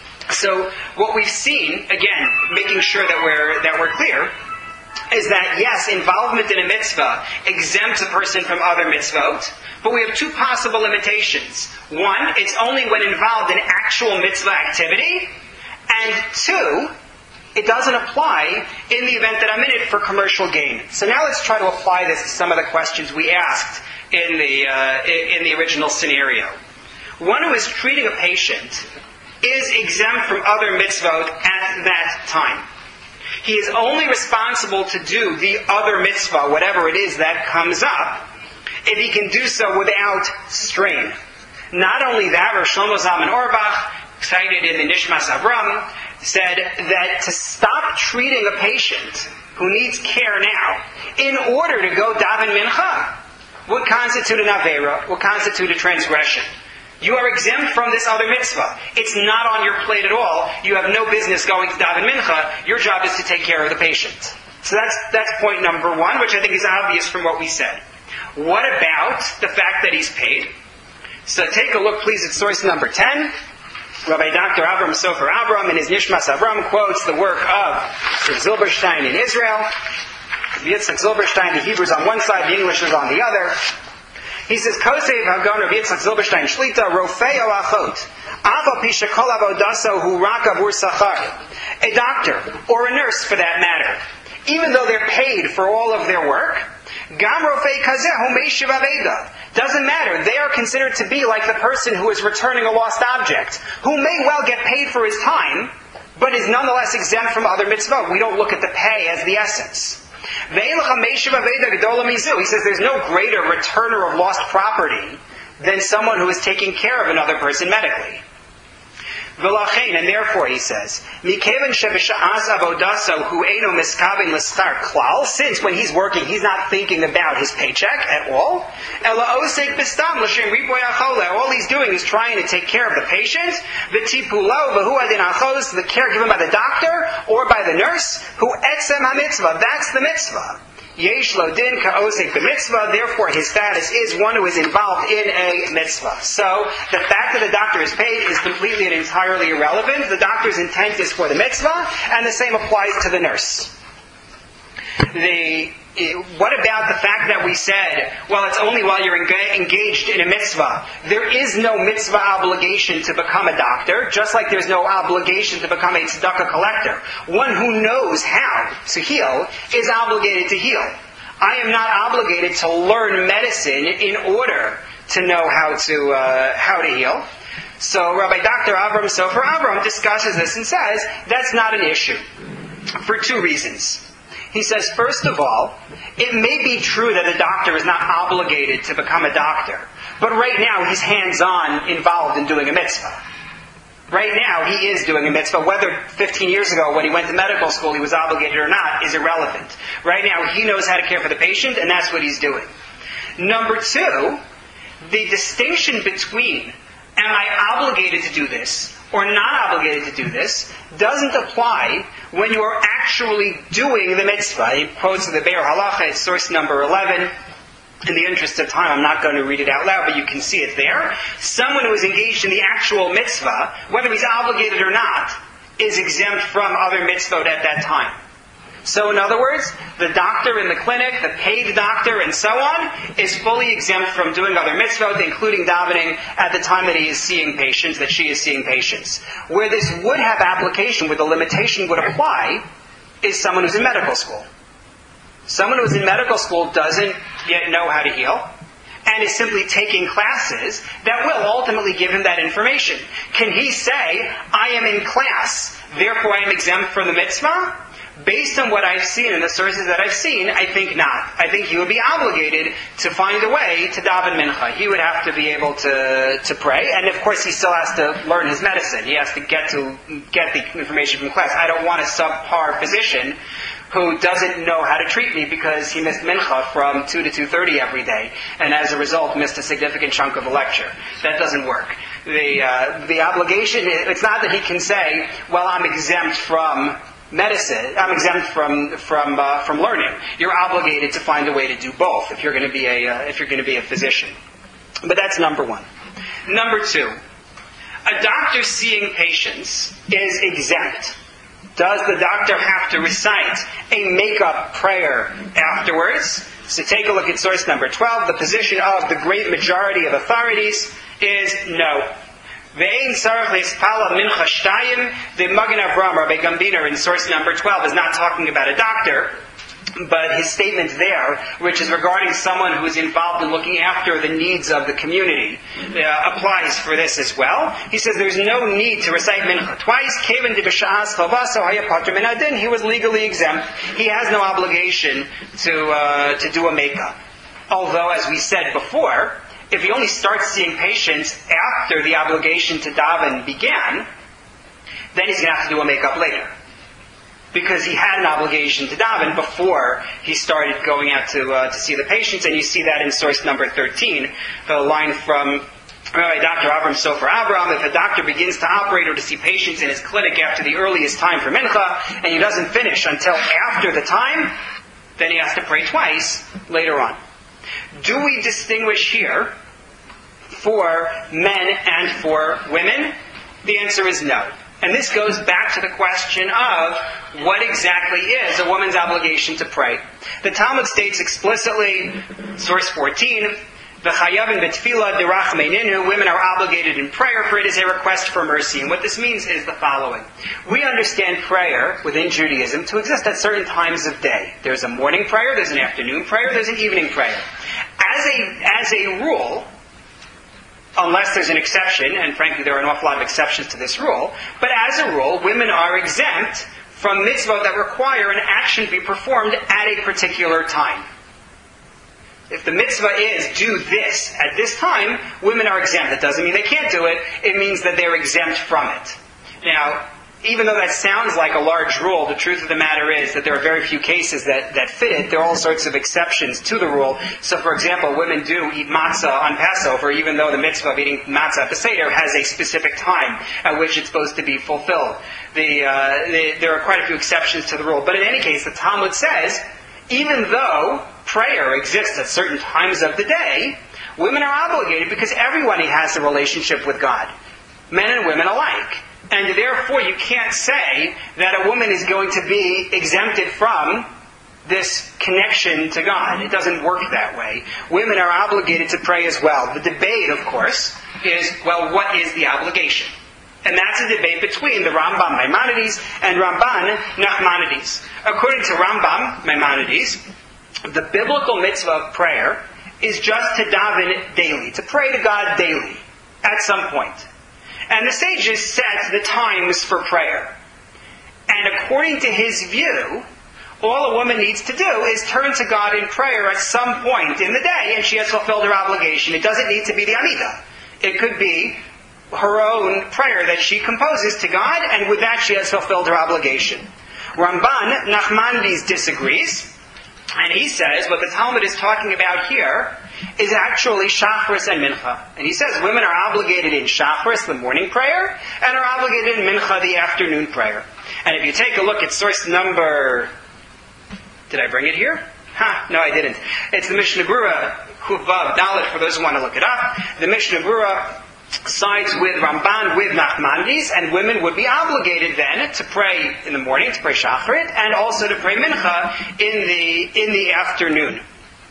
Speaker 1: So what we've seen, again, making sure that we're clear, is that yes, involvement in a mitzvah exempts a person from other mitzvot, but we have two possible limitations. One, it's only when involved in actual mitzvah activity, and two, it doesn't apply in the event that I'm in it for commercial gain. So now let's try to apply this to some of the questions we asked in the original scenario. One who is treating a patient is exempt from other mitzvot at that time. He is only responsible to do the other mitzvah, whatever it is that comes up, if he can do so without strain. Not only that, Rosh Shlomo Zalman Auerbach, cited in the Nishmas Avram, said that to stop treating a patient who needs care now in order to go daven mincha would constitute an avera, would constitute a transgression. You are exempt from this other mitzvah. It's not on your plate at all. You have no business going to daven mincha. Your job is to take care of the patient. So that's point number one, which I think is obvious from what we said. What about the fact that he's paid? So take a look, please, at source number 10. Rabbi Dr. Avram Sofer Avram in his Nishmas Avram quotes the work of Zilberstein in Israel. Yitzchak Zilberstein, the Hebrews on one side, the English is on the other. He says, Kosev Hagon Rabbi Yitzchak Zilberstein Shlita Rofeo Achot Avo Pisha Kol Avodaso Hu Rak Avur Sachar. A doctor, or a nurse for that matter, even though they're paid for all of their work, Gam Rofei Kazeh Hu Meishiv Aveda. Doesn't matter. They are considered to be like the person who is returning a lost object, who may well get paid for his time, but is nonetheless exempt from other mitzvot. We don't look at the pay as the essence. He says there's no greater returner of lost property than someone who is taking care of another person medically. And therefore, he says, since when he's working, he's not thinking about his paycheck at all. All he's doing is trying to take care of the patient, the care given by the doctor or by the nurse, that's the mitzvah. Yesh lo din ka'osek b'mitzvah, therefore his status is one who is involved in a mitzvah. So, the fact that the doctor is paid is completely and entirely irrelevant. The doctor's intent is for the mitzvah, and the same applies to the nurse. What about the fact that we said, well, it's only while you're engaged in a mitzvah. There is no mitzvah obligation to become a doctor, just like there's no obligation to become a tzedakah collector. One who knows how to heal is obligated to heal. I am not obligated to learn medicine in order to know how to heal. So Rabbi Dr. Avram Sofer Avram discusses this and says that's not an issue for two reasons. He says, first of all, it may be true that a doctor is not obligated to become a doctor, but right now he's hands-on involved in doing a mitzvah. Right now he is doing a mitzvah. Whether 15 years ago when he went to medical school he was obligated or not is irrelevant. Right now he knows how to care for the patient, and that's what he's doing. Number two, the distinction between am I obligated to do this or not obligated to do this doesn't apply when you are actually doing the mitzvah. He quotes the Be'er Halacha, it's source number 11. In the interest of time, I'm not going to read it out loud, but you can see it there. Someone who is engaged in the actual mitzvah, whether he's obligated or not, is exempt from other mitzvot at that time. So in other words, the doctor in the clinic, the paid doctor, and so on, is fully exempt from doing other mitzvot, including davening at the time that he is seeing patients, that she is seeing patients. Where this would have application, where the limitation would apply, is someone who's in medical school. Someone who's in medical school doesn't yet know how to heal, and is simply taking classes that will ultimately give him that information. Can he say, I am in class, therefore I am exempt from the mitzvah? Based on what I've seen and the sources that I've seen, I think not. I think he would be obligated to find a way to daven mincha. He would have to be able to pray, and of course he still has to learn his medicine. He has to get the information from class. I don't want a subpar physician who doesn't know how to treat me because he missed mincha from 2 to 2:30 every day, and as a result missed a significant chunk of a lecture. That doesn't work. The obligation, it's not that he can say, well, I'm exempt from medicine, I'm exempt from learning. You're obligated to find a way to do both if you're going to be a physician. But that's number one. Number two, a doctor seeing patients is exempt. Does the doctor have to recite a make-up prayer afterwards? So take a look at source number 12. The position of the great majority of authorities is no. Ve'ein sarach le'espala mincha shtayim. The Magen Avraham, Rabbi Gambiner, in source number 12, is not talking about a doctor, but his statement there, which is regarding someone who is involved in looking after the needs of the community, applies for this as well. He says there's no need to recite mincha twice. Kevan de b'sha'as chavaso haya patur min hadin. He was legally exempt. He has no obligation to do a makeup. Although, as we said before, if he only starts seeing patients after the obligation to daven began, then he's going to have to do a makeup later. Because he had an obligation to daven before he started going out to see the patients, and you see that in source number 13, the line from Dr. Avram Sofer Avram. If a doctor begins to operate or to see patients in his clinic after the earliest time for mincha, and he doesn't finish until after the time, then he has to pray twice later on. Do we distinguish here for men and for women? The answer is no. And this goes back to the question of what exactly is a woman's obligation to pray. The Talmud states explicitly, source 14, V'chayavin b'tefillah derachmeininu, women are obligated in prayer, for it is a request for mercy. And what this means is the following. We understand prayer within Judaism to exist at certain times of day. There's a morning prayer, there's an afternoon prayer, there's an evening prayer. As a rule, unless there's an exception, and frankly there are an awful lot of exceptions to this rule, but as a rule, women are exempt from mitzvot that require an action to be performed at a particular time. If the mitzvah is do this at this time, women are exempt. That doesn't mean they can't do it. It means that they're exempt from it. Now, even though that sounds like a large rule, the truth of the matter is that there are very few cases that fit it. There are all sorts of exceptions to the rule. So, for example, women do eat matzah on Passover, even though the mitzvah of eating matzah at the Seder has a specific time at which it's supposed to be fulfilled. There are quite a few exceptions to the rule. But in any case, the Talmud says, even though prayer exists at certain times of the day, women are obligated because everybody has a relationship with God, men and women alike. And therefore you can't say that a woman is going to be exempted from this connection to God. It doesn't work that way. Women are obligated to pray as well. The debate, of course, is, well, what is the obligation? And that's a debate between the Rambam Maimonides and Ramban Nachmanides. According to Rambam Maimonides, the biblical mitzvah of prayer is just to daven daily, to pray to God daily, at some point. And the sages set the times for prayer. And according to his view, All a woman needs to do is turn to God in prayer at some point in the day, and she has fulfilled her obligation. It doesn't need to be the Amidah. It could be her own prayer that she composes to God, and with that she has fulfilled her obligation. Ramban Nachmanides disagrees, and he says what the Talmud is talking about here is actually Shacharis and Mincha. And he says women are obligated in Shacharis, the morning prayer, and are obligated in Mincha, the afternoon prayer. And if you take a look at source number... Did I bring it here? No, I didn't. It's the Mishnah Berurah, Chuvvav Dalet, for those who want to look it up. The Mishnah Berurah sides with Ramban, with Nachmanides, and women would be obligated then to pray in the morning, to pray Shacharit, and also to pray Mincha in the afternoon.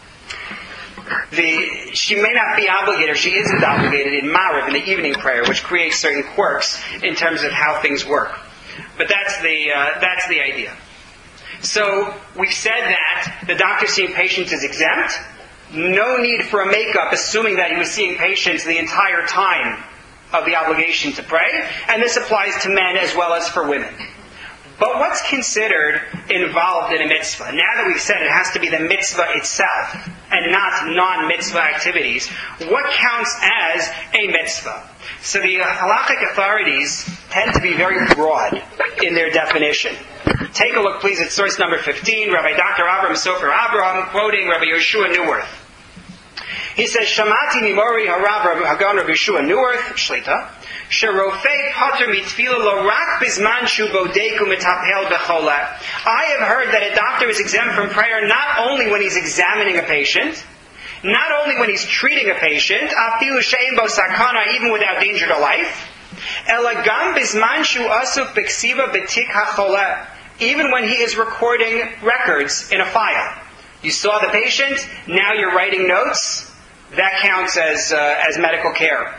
Speaker 1: She may not be obligated, or she isn't obligated in Mariv, in the evening prayer, which creates certain quirks in terms of how things work. But that's the idea. So we've said that the doctor seeing patients is exempt. No need for a makeup, assuming that he was seeing patients the entire time of the obligation to pray. And this applies to men as well as for women. But what's considered involved in a mitzvah? Now that we've said it has to be the mitzvah itself and not non-mitzvah activities, what counts as a mitzvah? So the halakhic authorities tend to be very broad in their definition. Take a look, please, at source number 15, Rabbi Dr. Abraham Sofer Abraham, quoting Rabbi Yeshua Neuwirth. He says, Shamati Nimori Harav Hagon Rabbi Yeshua Neuwirth, Shlita, Sherofei Pater Mitfila Lo Rak Bizman Shu Bodeku Mitapel Bechola. I have heard that a doctor is exempt from prayer not only when he's examining a patient, not only when he's treating a patient, Afilu Shein Bo Sakana, even without danger to life, Elagam Bizman Shu Asuf Beksiva Betik HaChola, even when he is recording records in a file. You saw the patient, now you're writing notes. That counts as medical care.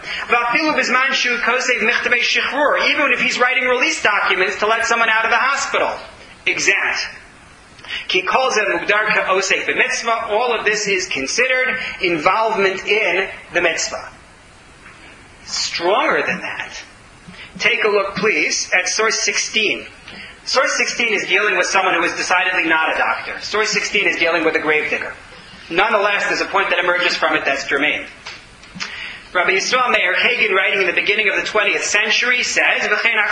Speaker 1: Even if he's writing release documents to let someone out of the hospital. Exempt. All of this is considered involvement in the mitzvah. Stronger than that. Take a look, please, at source 16. Source 16 is dealing with someone who is decidedly not a doctor. Source 16 is dealing with a gravedigger. Nonetheless, there's a point that emerges from it that's germane. Rabbi Yisrael Meir Kagan, writing in the beginning of the 20th century, says,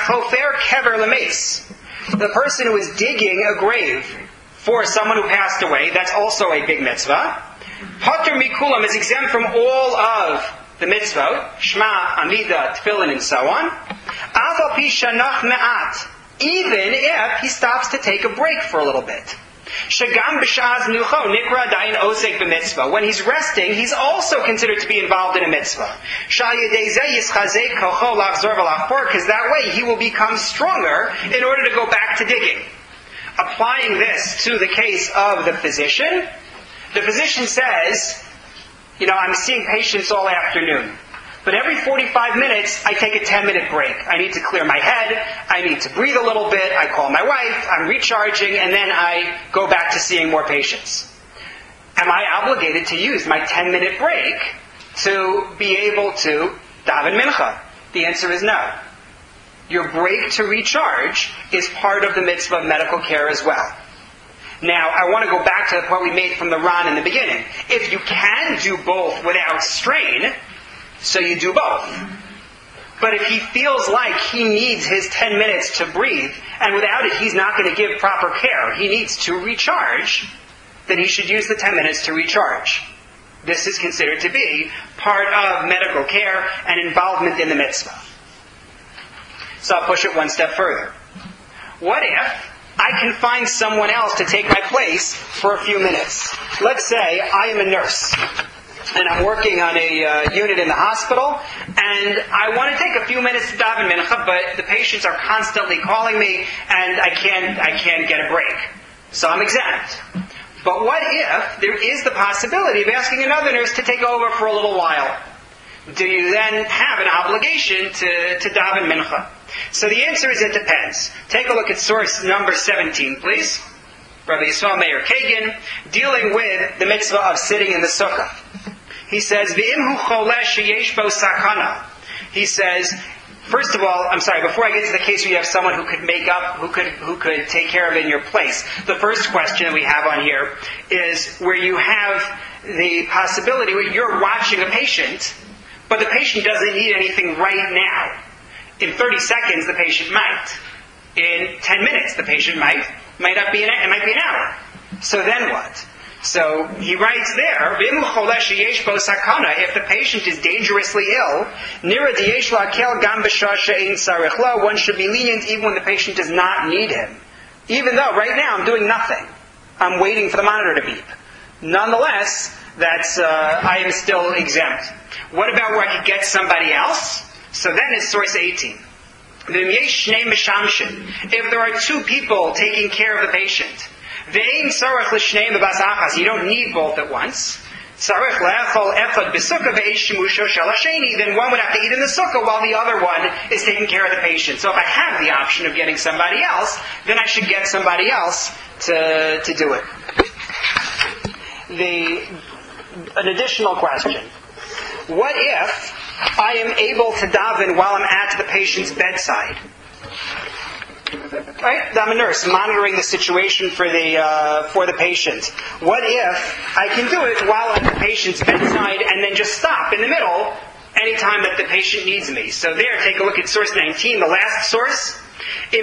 Speaker 1: the person who is digging a grave for someone who passed away, that's also a big mitzvah. Pater Mikulam is exempt from all of the mitzvah, Shema, Amida, Tefillin, and so on. Aval pi shanach me'at, even if he stops to take a break for a little bit. Shagam b'shaz nucho nikra dayin osek b'mitzvah. When he's resting, he's also considered to be involved in a mitzvah. Shal yedei zeh yischazek kocho lachzor v'lachpor, because that way he will become stronger in order to go back to digging. Applying this to the case of the physician says, I'm seeing patients all afternoon. But every 45 minutes, I take a 10-minute break. I need to clear my head. I need to breathe a little bit. I call my wife. I'm recharging. And then I go back to seeing more patients. Am I obligated to use my 10-minute break to be able to daven mincha? The answer is no. Your break to recharge is part of the mitzvah of medical care as well. Now, I want to go back to the point we made from the Ran in the beginning. If you can do both without strain, so you do both. But if he feels like he needs his 10 minutes to breathe, and without it he's not going to give proper care, he needs to recharge, then he should use the 10 minutes to recharge. This is considered to be part of medical care and involvement in the mitzvah. So I'll push it one step further. What if I can find someone else to take my place for a few minutes? Let's say I am a nurse. And I'm working on a unit in the hospital, and I want to take a few minutes to daven mincha, but the patients are constantly calling me, and I can't get a break. So I'm exempt. But what if there is the possibility of asking another nurse to take over for a little while? Do you then have an obligation to daven mincha? So the answer is it depends. Take a look at source number 17, please. Rabbi Yisrael Meir Kagan, dealing with the mitzvah of sitting in the sukkah. He says, V'im hu cholesh sheyesh bo sakana. He says, First of all, I'm sorry, before I get to the case where you have someone who could make up, who could take care of it in your place, the first question that we have on here is where you have the possibility where you're watching a patient, but the patient doesn't need anything right now. In 30 seconds, the patient might. In 10 minutes, the patient might not be it might be an hour. So then what? So he writes there, if the patient is dangerously ill, one should be lenient even when the patient does not need him. Even though right now I'm doing nothing. I'm waiting for the monitor to beep. Nonetheless, I am still exempt. What about where I could get somebody else? So then it's source 18. If there are two people taking care of the patient, you don't need both at once. Then one would have to eat in the sukkah while the other one is taking care of the patient. So if I have the option of getting somebody else, then I should get somebody else to do it. An additional question. What if I am able to daven while I'm at the patient's bedside? Right? I'm a nurse monitoring the situation for the patient. What if I can do it while I'm at the patient's bedside and then just stop in the middle anytime that the patient needs me? So there, take a look at source 19, the last source. If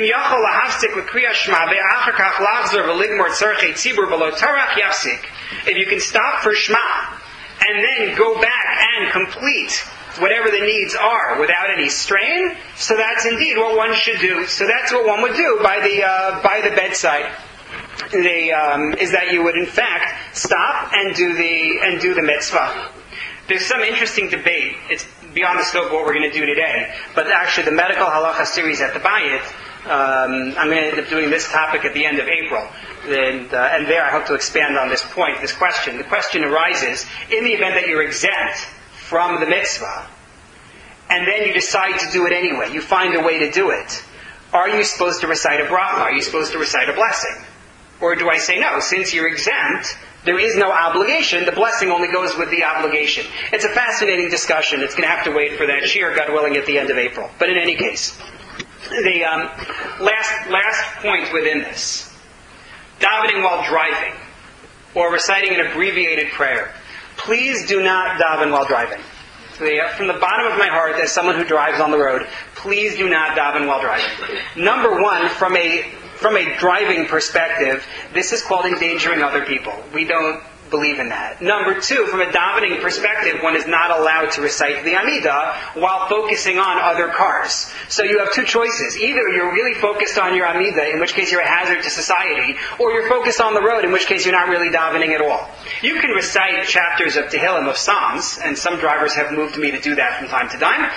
Speaker 1: you can stop for Shema and then go back and complete whatever the needs are without any strain, so that's indeed what one should do. So that's what one would do by the bedside. Is that you would in fact stop and do the mitzvah. There's some interesting debate. It's beyond the scope of what we're going to do today. But actually, the medical halacha series at the Bayit, I'm going to end up doing this topic at the end of April. And there I hope to expand on this point, this question. The question arises, in the event that you're exempt from the mitzvah, and then you decide to do it anyway, you find a way to do it, are you supposed to recite a bracha? Are you supposed to recite a blessing? Or do I say, no, since you're exempt, there is no obligation, the blessing only goes with the obligation. It's a fascinating discussion. It's going to have to wait for that shiur, God willing, at the end of April. But in any case, the last point within this, davening while driving, or reciting an abbreviated prayer. Please do not daven while driving. From the bottom of my heart, as someone who drives on the road, please do not daven while driving. Number one, from a driving perspective, this is called endangering other people. We don't believe in that. Number two, from a davening perspective, one is not allowed to recite the Amidah while focusing on other cars. So you have two choices. Either you're really focused on your Amidah, in which case you're a hazard to society, or you're focused on the road, in which case you're not really davening at all. You can recite chapters of Tehillim, of Psalms, and some drivers have moved me to do that from time to time.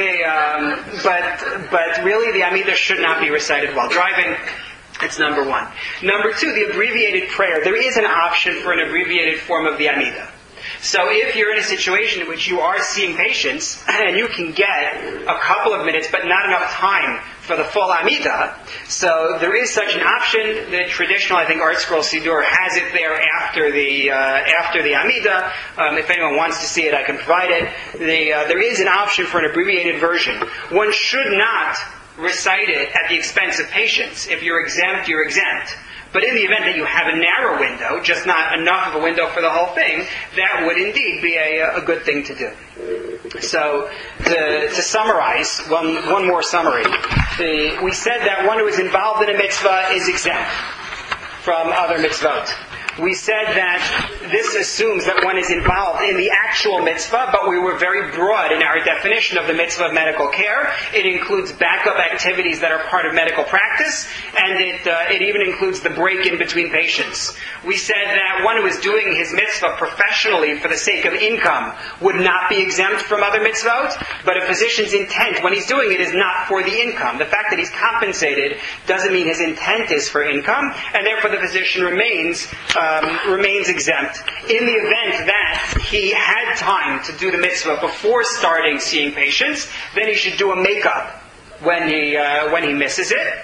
Speaker 1: But really the Amidah should not be recited while driving. It's number one. Number two, the abbreviated prayer. There is an option for an abbreviated form of the Amidah. So if you're in a situation in which you are seeing patients and you can get a couple of minutes but not enough time for the full Amidah, so there is such an option. The traditional, I think, Art Scroll Siddur has it there after the Amidah. If anyone wants to see it, I can provide it. There is an option for an abbreviated version. One should not recite it at the expense of patients. If you're exempt, you're exempt. But in the event that you have a narrow window, just not enough of a window for the whole thing, that would indeed be a good thing to do. So, to summarize, one more summary. We said that one who is involved in a mitzvah is exempt from other mitzvot. We said that this assumes that one is involved in the actual mitzvah, but we were very broad in our definition of the mitzvah of medical care. It includes backup activities that are part of medical practice, and it even includes the break-in between patients. We said that one who is doing his mitzvah professionally for the sake of income would not be exempt from other mitzvot, but a physician's intent when he's doing it is not for the income. The fact that he's compensated doesn't mean his intent is for income, and therefore the physician remains exempt. In the event that he had time to do the mitzvah before starting seeing patients, then he should do a makeup when he misses it.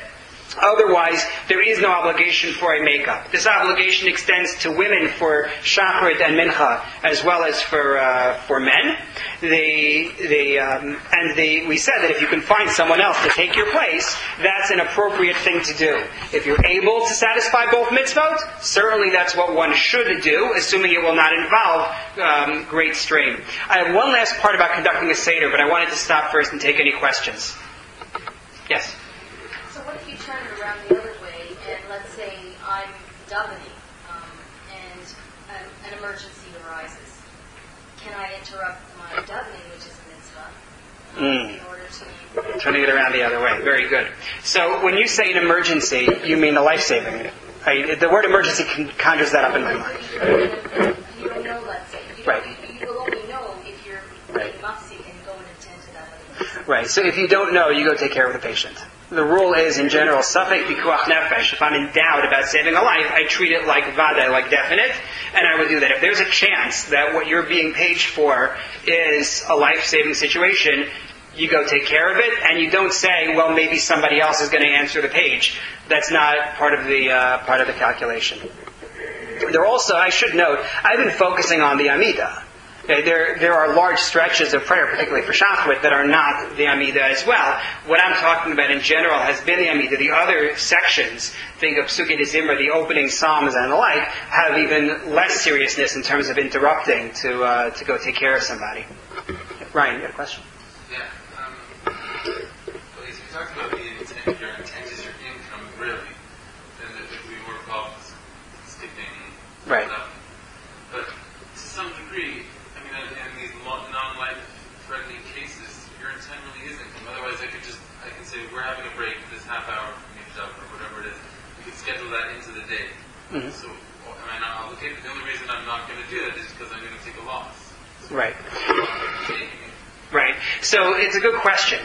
Speaker 1: Otherwise, there is no obligation for a makeup. This obligation extends to women for Shacharit and Mincha, as well as for men. We said that if you can find someone else to take your place, that's an appropriate thing to do. If you're able to satisfy both mitzvot, certainly that's what one should do, assuming it will not involve great strain. I have one last part about conducting a Seder, but I wanted to stop first and take any questions. Yes?
Speaker 3: So what if you turn it around the other way, and let's say I'm davening, and an emergency arises? Can I interrupt my davening, which is a mitzvah, in order to...
Speaker 1: Turning it around the other way. Very good. So when you say an emergency, you mean a life-saving. The word emergency conjures that up in my mind.
Speaker 3: You don't know, let's say. You will only know if you're mafsik and go and attend to that other person.
Speaker 1: Right. So if you don't know, you go take care of the patient. The rule is, in general, safek pikuach nefesh. If I'm in doubt about saving a life, I treat it like vada, like definite, and I would do that. If there's a chance that what you're being paged for is a life-saving situation, you go take care of it, and you don't say, well, maybe somebody else is going to answer the page. That's not part of the calculation. There also, I should note, I've been focusing on the Amidah. There are large stretches of prayer, particularly for Shacharit, that are not the Amidah as well. What I'm talking about in general has been the Amidah. The other sections, think of Psukei D'Zimra, the opening Psalms and the like, have even less seriousness in terms of interrupting to go take care of somebody. Ryan, you got a question?
Speaker 4: Yeah. You talked about the intent. Your intent is your income, really. And if we work off skipping
Speaker 1: Right.
Speaker 4: But to some degree, in these non-life-threatening cases, your intent really is income. Otherwise, I can say, we're having a break, this half hour from your job, or whatever it is. We could schedule that into the day. Mm-hmm. So, am I not obligated? The only reason I'm not going to do that is because I'm going to take a loss. So,
Speaker 1: right. Right. So, it's a good question.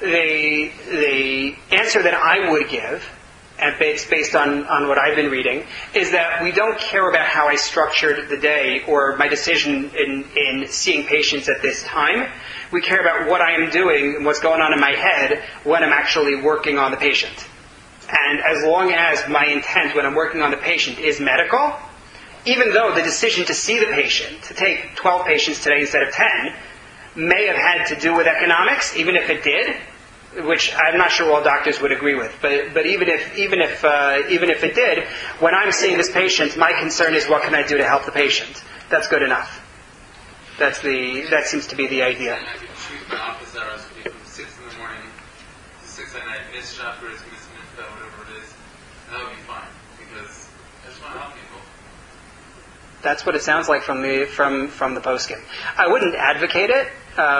Speaker 1: The answer that I would give, and it's based on what I've been reading, is that we don't care about how I structured the day or my decision in seeing patients at this time. We care about what I am doing and what's going on in my head when I'm actually working on the patient. And as long as my intent when I'm working on the patient is medical, even though the decision to see the patient, to take 12 patients today instead of 10, may have had to do with economics, even if it did, which I'm not sure all doctors would agree with, but even if it did, when I'm seeing this patient, my concern is what can I do to help the patient. That's good enough. That seems to be the idea.
Speaker 4: And I could choose my office hours to be from 6 in the morning to 6 at night, miss shoppers, miss Mincha, whatever it is, and that would be fine because I just want to help people.
Speaker 1: That's what it sounds like from the poskim. I wouldn't advocate it,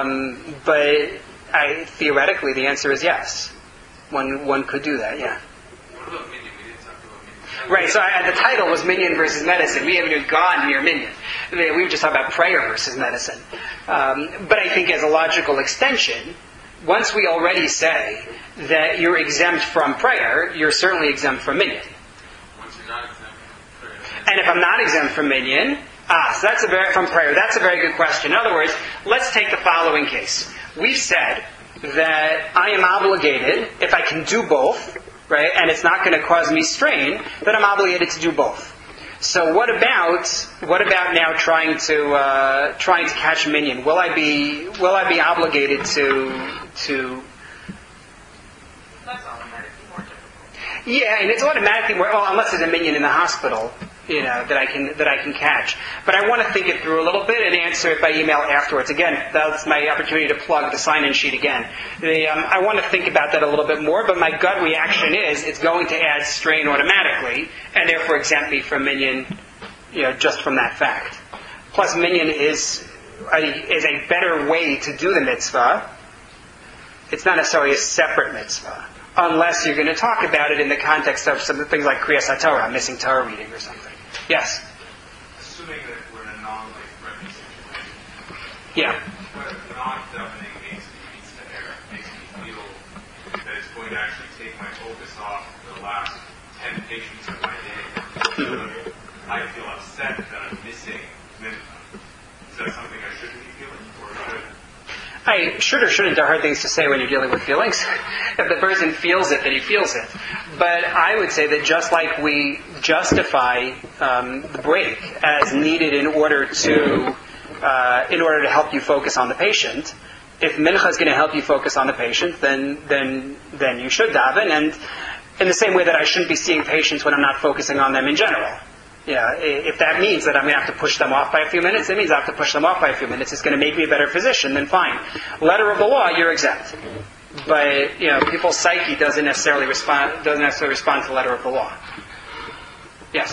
Speaker 1: but. Theoretically, the answer is yes. One could do that, yeah.
Speaker 4: What about Minyan? We didn't talk about Minyan.
Speaker 1: Right, so the title was Minyan versus medicine. We haven't even gone near Minyan. We were just talking about prayer versus medicine. But I think as a logical extension, once we already say that you're exempt from prayer, you're certainly exempt from Minyan.
Speaker 4: Once you're not exempt from prayer.
Speaker 1: And if I'm not exempt from Minyan, from prayer, that's a very good question. In other words, let's take the following case. We've said that I am obligated, if I can do both, right, and it's not going to cause me strain, that I'm obligated to do both. So what about now trying to catch Minyan? Will I be obligated to?
Speaker 3: That's automatically more difficult.
Speaker 1: Yeah, and it's automatically more. Well, unless there's a Minyan in the hospital, that I can catch. But I want to think it through a little bit and answer it by email afterwards. Again, that's my opportunity to plug the sign-in sheet again. I want to think about that a little bit more, but my gut reaction is it's going to add strain automatically, and therefore exempt me from Minyan, just from that fact. Plus, Minyan is a better way to do the mitzvah. It's not necessarily a separate mitzvah, unless you're going to talk about it in the context of some things like Kriyas HaTorah, missing Torah reading or something. Yes?
Speaker 5: Assuming that we're in a non-life-threatening situation.
Speaker 1: Yeah.
Speaker 5: What not davening makes to err, makes me feel that it's going to actually take my focus off the last 10 patients of my day. So that I feel upset that I'm missing mincha. Is that something I shouldn't be feeling, or should?
Speaker 1: Should or shouldn't are hard things to say when you're dealing with feelings. If the person feels it, then he feels it. But I would say that just like we justify the break as needed in order to help you focus on the patient, if mincha is going to help you focus on the patient, then you should daven. And in the same way that I shouldn't be seeing patients when I'm not focusing on them in general. If that means that I'm going to have to push them off by a few minutes, it means I have to push them off by a few minutes. It's going to make me a better physician, then fine. Letter of the law, you're exempt. But people's psyche doesn't necessarily respond to the letter of the law. Yes.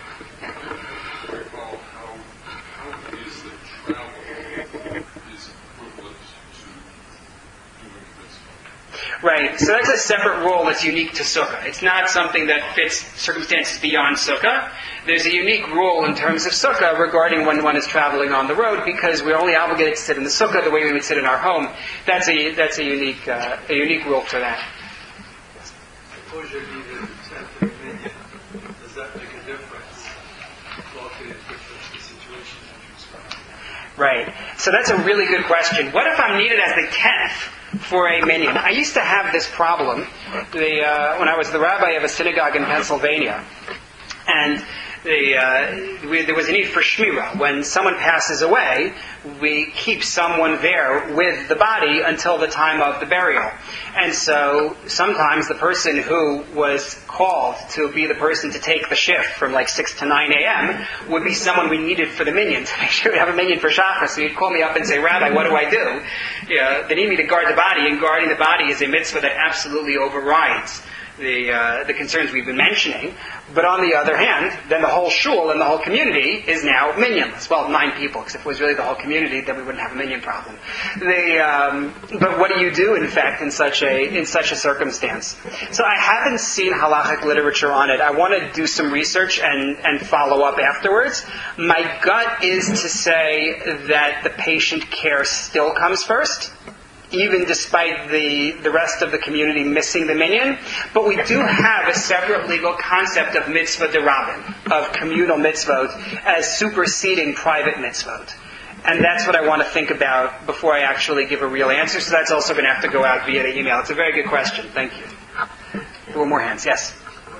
Speaker 1: Right, so that's a separate rule that's unique to Sukkah. It's not something that fits circumstances beyond Sukkah. There's a unique rule in terms of Sukkah regarding when one is traveling on the road, because we're only obligated to sit in the Sukkah the way we would sit in our home. That's a unique rule for that.
Speaker 6: Suppose you need a temporary minion. Does that make a difference? The situation that you described.
Speaker 1: Right. So that's a really good question. What if I'm needed as the 10th? For a minion. I used to have this problem when I was the rabbi of a synagogue in Pennsylvania, and there was a need for shmira. When someone passes away, we keep someone there with the body until the time of the burial. And so sometimes the person who was called to be the person to take the shift from like 6 to 9 a.m. would be someone we needed for the minyan, to make sure we have a minyan for Shachar. So he'd call me up and say, Rabbi, what do I do? They need me to guard the body, and guarding the body is a mitzvah that absolutely overrides the concerns we've been mentioning. But on the other hand, then the whole shul and the whole community is now minyanless. Well, 9 people, because if it was really the whole community, then we wouldn't have a minyan problem. But what do you do, in fact, in such a circumstance? So I haven't seen halachic literature on it. I want to do some research and follow up afterwards. My gut is to say that the patient care still comes first, even despite the rest of the community missing the minyan. But we do have a separate legal concept of mitzvah derabin, of communal mitzvot, as superseding private mitzvot. And that's what I want to think about before I actually give a real answer. So that's also going to have to go out via the email. It's a very good question. Thank you. There were more hands. Yes?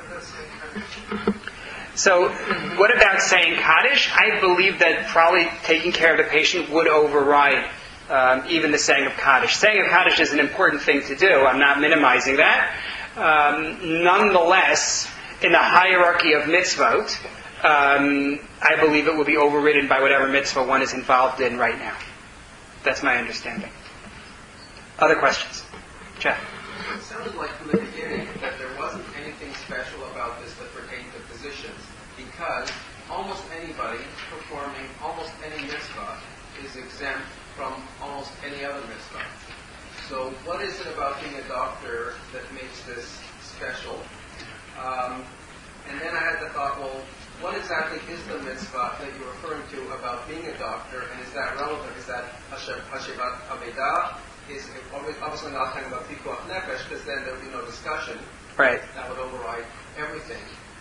Speaker 1: So what about saying Kaddish? I believe that probably taking care of the patient would override even the saying of Kaddish. Saying of Kaddish is an important thing to do. I'm not minimizing that. Nonetheless, in the hierarchy of mitzvot, I believe it will be overridden by whatever mitzvah one is involved in right now. That's my understanding. Other questions? Jeff?
Speaker 7: It sounds like from the beginning that there wasn't anything special about this that pertained to physicians, because almost anybody performing almost any mitzvah is exempt from almost any other mitzvah. So what is it about being a doctor that makes this special? And then I had the thought, well, what exactly is the mitzvah that you're referring to about being a doctor, and is that relevant? Is that Hashivat Avedah? Is obviously not talking about Pikuach Nefesh, because then there would be no discussion.
Speaker 1: Right.
Speaker 7: That would override everything.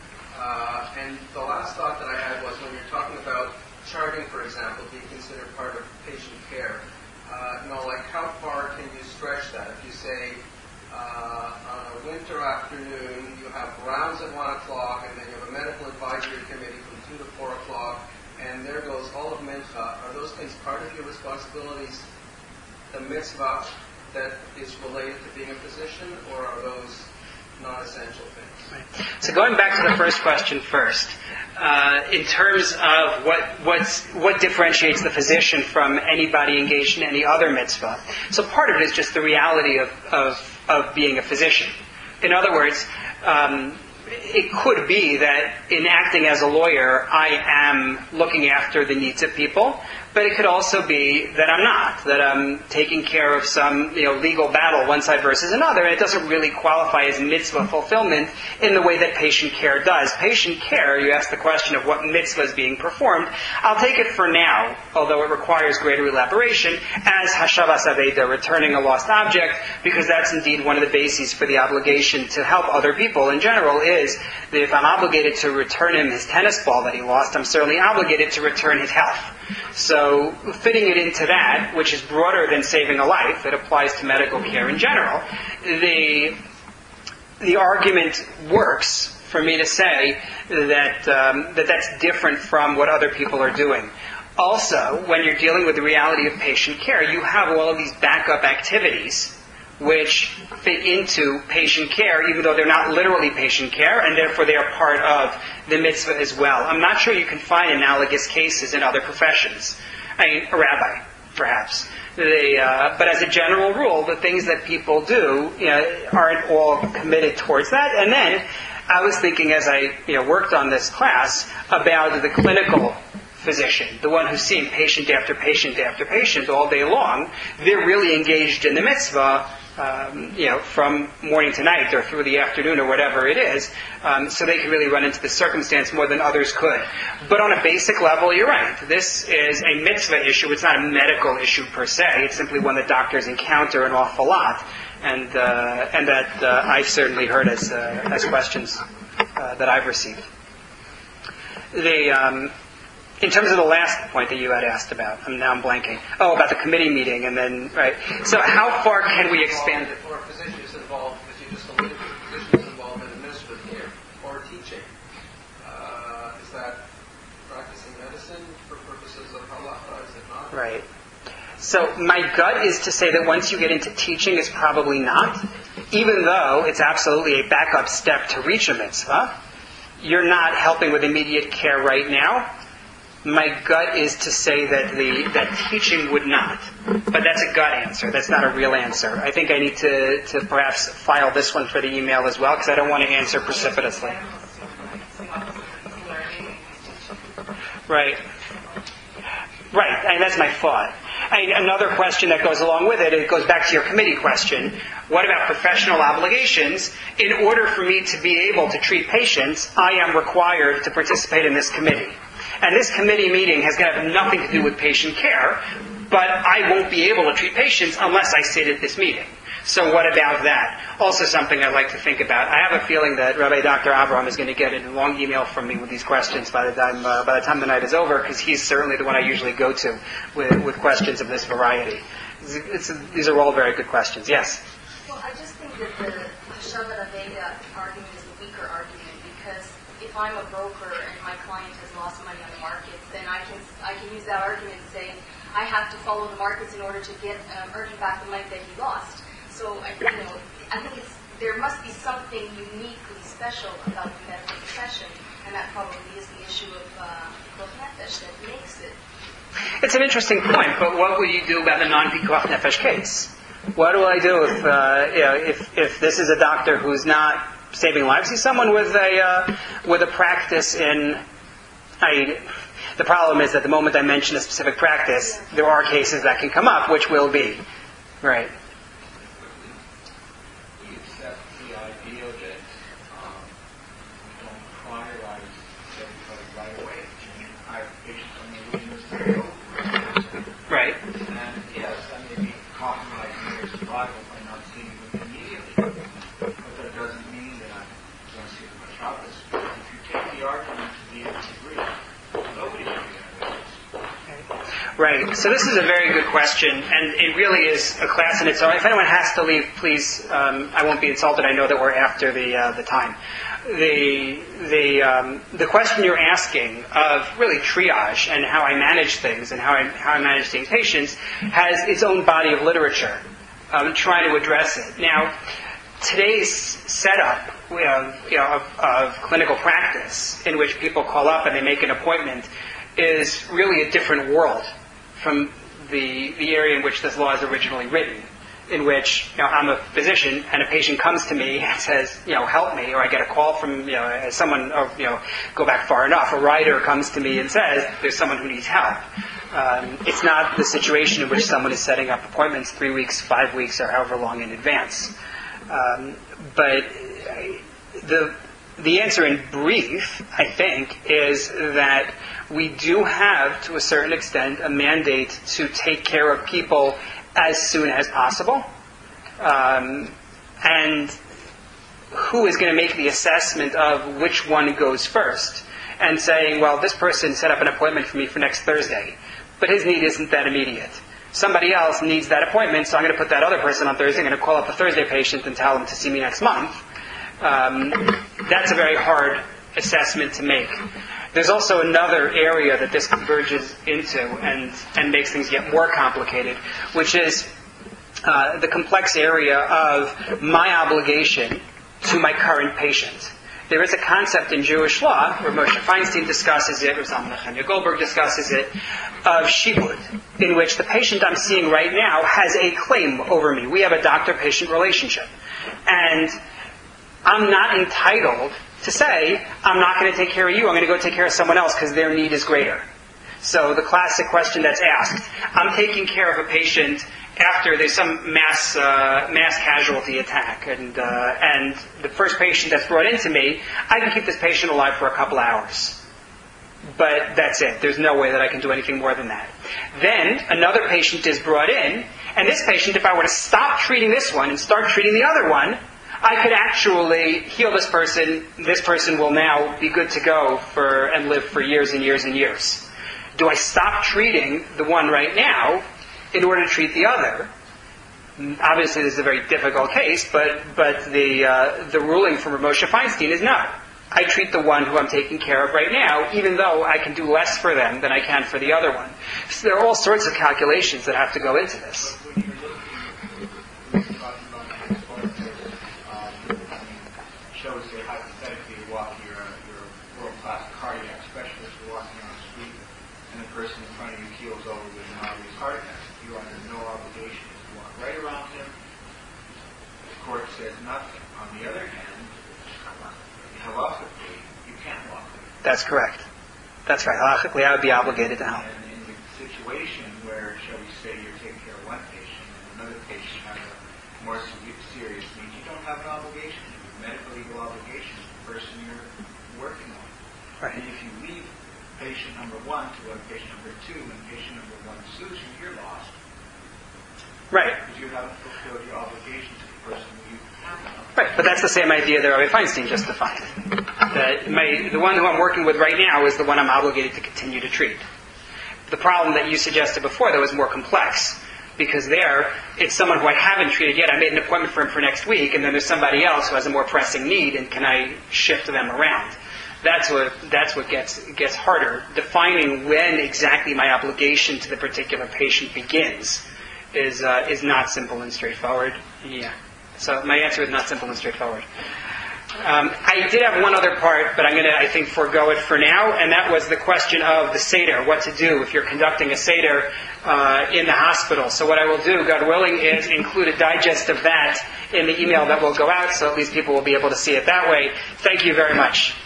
Speaker 7: And the last thought that I had was when you're talking about charting, for example, being considered part of patient care. Like how far can you stretch that? If you say on a winter afternoon you have rounds at 1 o'clock, and then you have a medical advisory committee from 2 to 4 o'clock, and there goes all of mincha. Are those things part of your responsibilities, the mitzvah that is related to being a physician, or are those non-essential things?
Speaker 1: Right. So going back to the first question first, in terms of what differentiates the physician from anybody engaged in any other mitzvah. So part of it is just the reality of being a physician. In other words, it could be that in acting as a lawyer, I am looking after the needs of people, but it could also be that I'm not, that I'm taking care of some legal battle one side versus another, and it doesn't really qualify as mitzvah fulfillment in the way that patient care does. Patient care, you asked the question of what mitzvah is being performed, I'll take it for now, although it requires greater elaboration, as Hashavas Aveda, returning a lost object, because that's indeed one of the bases for the obligation to help other people in general, is that if I'm obligated to return him his tennis ball that he lost, I'm certainly obligated to return his health. So fitting it into that, which is broader than saving a life, it applies to medical care in general, the argument works for me to say that that's different from what other people are doing. Also, when you're dealing with the reality of patient care, you have all of these backup activities which fit into patient care, even though they're not literally patient care, and therefore they are part of the mitzvah as well. I'm not sure you can find analogous cases in other professions. I mean, a rabbi, perhaps. But as a general rule, the things that people do aren't all committed towards that. And then I was thinking, as I worked on this class, about the clinical physician, the one who's seeing patient after patient after patient all day long. They're really engaged in the mitzvah, from morning to night or through the afternoon or whatever it is, so they can really run into the circumstance more than others could. But on a basic level, you're right. This is a mitzvah issue. It's not a medical issue per se. It's simply one that doctors encounter an awful lot, and that I've certainly heard as questions that I've received. In terms of the last point that you had asked about, I'm blanking. Oh, about the committee meeting, and then, right. So how far can we expand it?
Speaker 7: Or physicians involved, as you just alluded to, physicians involved in administrative care or teaching. Is that practicing medicine for purposes of halacha? Is it not?
Speaker 1: Right. So my gut is to say that once you get into teaching, it's probably not. Even though it's absolutely a backup step to reach a mitzvah, you're not helping with immediate care right now. My gut is to say that teaching would not. But that's a gut answer. That's not a real answer. I think I need to perhaps file this one for the email as well, because I don't want to answer precipitously. Right. And that's my thought. Another question that goes along with it, it goes back to your committee question. What about professional obligations? In order for me to be able to treat patients, I am required to participate in this committee. And this committee meeting has got nothing to do with patient care, but I won't be able to treat patients unless I sit at this meeting. So what about that? Also something I'd like to think about. I have a feeling that Rabbi Dr. Abraham is going to get a long email from me with these questions by the time the night is over, because he's certainly the one I usually go to with questions of this variety. These are all very good questions. Yes?
Speaker 3: Well, I just think that the Shabbat Aveda argument is the weaker argument, because if I'm a broker and my client has lost money on the markets, then I can use that argument and say I have to follow the markets in order to get earning back the money that he lost. So I think there must be something uniquely special about the medical profession, and that probably is the issue of Pikuach Nefesh that makes it.
Speaker 1: It's an interesting point, but what will you do about the non-Pikuach Nefesh case? What will I do if this is a doctor who's not saving lives? He's someone with a practice in. The problem is that the moment I mention a specific practice, there are cases that can come up, which will be right.
Speaker 8: We accept the idea that we don't prioritize everybody right away. I have patients on the waiting list that go.
Speaker 1: Right.
Speaker 8: And yes, I may be compromising their survival by not seeing them immediately, but that doesn't mean that I'm going to see them much out this. If you take the argument to the nth degree, nobody should be in
Speaker 1: Right. So this is a very good question, and it really is a class in its own. If anyone has to leave, please. I won't be insulted. I know that we're after the time. The question you're asking of really triage and how I manage things and how I manage seeing patients has its own body of literature trying to address it. Now, today's setup of clinical practice, in which people call up and they make an appointment, is really a different world from the area in which this law is originally written, in which I'm a physician and a patient comes to me and says, help me, or I get a call from someone, or go back far enough, a writer comes to me and says there's someone who needs help. It's not the situation in which someone is setting up appointments 3 weeks, 5 weeks, or however long in advance. But the answer in brief, I think, is that we do have, to a certain extent, a mandate to take care of people as soon as possible. And who is going to make the assessment of which one goes first? And saying, well, this person set up an appointment for me for next Thursday, but his need isn't that immediate. Somebody else needs that appointment, so I'm going to put that other person on Thursday. I'm going to call up the Thursday patient and tell them to see me next month. That's a very hard assessment to make. There's also another area that this converges into and makes things get more complicated, which is the complex area of my obligation to my current patient. There is a concept in Jewish law, where Moshe Feinstein discusses it, or Zalman Nechemia Goldberg discusses it, of shibud, in which the patient I'm seeing right now has a claim over me. We have a doctor-patient relationship. And I'm not entitled to say, I'm not going to take care of you, I'm going to go take care of someone else because their need is greater. So the classic question that's asked, I'm taking care of a patient after there's some mass casualty attack, and the first patient that's brought into me, I can keep this patient alive for a couple hours. But that's it. There's no way that I can do anything more than that. Then another patient is brought in, and this patient, if I were to stop treating this one and start treating the other one, I could actually heal this person. This person will now be good to go and live for years and years and years. Do I stop treating the one right now in order to treat the other? Obviously, this is a very difficult case, but the ruling from Moshe Feinstein is no. I treat the one who I'm taking care of right now, even though I can do less for them than I can for the other one. So there are all sorts of calculations that have to go into this.
Speaker 8: Shows that hypothetically you're world-class cardiac specialist, you're walking on the street, and the person in front of you keels over with an obvious heart attack. You are under no obligation to walk right around him. The court says nothing. On the other hand, halachically, you can't walk him.
Speaker 1: That's correct. That's right. Halachically, I would be obligated to help.
Speaker 8: And in the situation where, shall we say, you're taking care of one patient and another patient has a more serious need, you don't have an obligation. Medical legal obligation to the person you're working on.
Speaker 1: Right.
Speaker 8: And if you leave patient number one to go to patient number two, and patient number one sues you, you're lost.
Speaker 1: Right.
Speaker 8: Because you haven't fulfilled your obligation to the person you have now.
Speaker 1: Right, but that's the same idea that Rabbi Feinstein just defined. That the one who I'm working with right now is the one I'm obligated to continue to treat. The problem that you suggested before, though, is more complex. Because there, it's someone who I haven't treated yet. I made an appointment for him for next week, and then there's somebody else who has a more pressing need, and can I shift them around? That's what gets harder. Defining when exactly my obligation to the particular patient begins is not simple and straightforward. Yeah. So my answer is not simple and straightforward. I did have one other part, but I'm going to, I think, forego it for now, and that was the question of the Seder, what to do if you're conducting a Seder in the hospital. So what I will do, God willing, is include a digest of that in the email that will go out, so at least people will be able to see it that way. Thank you very much.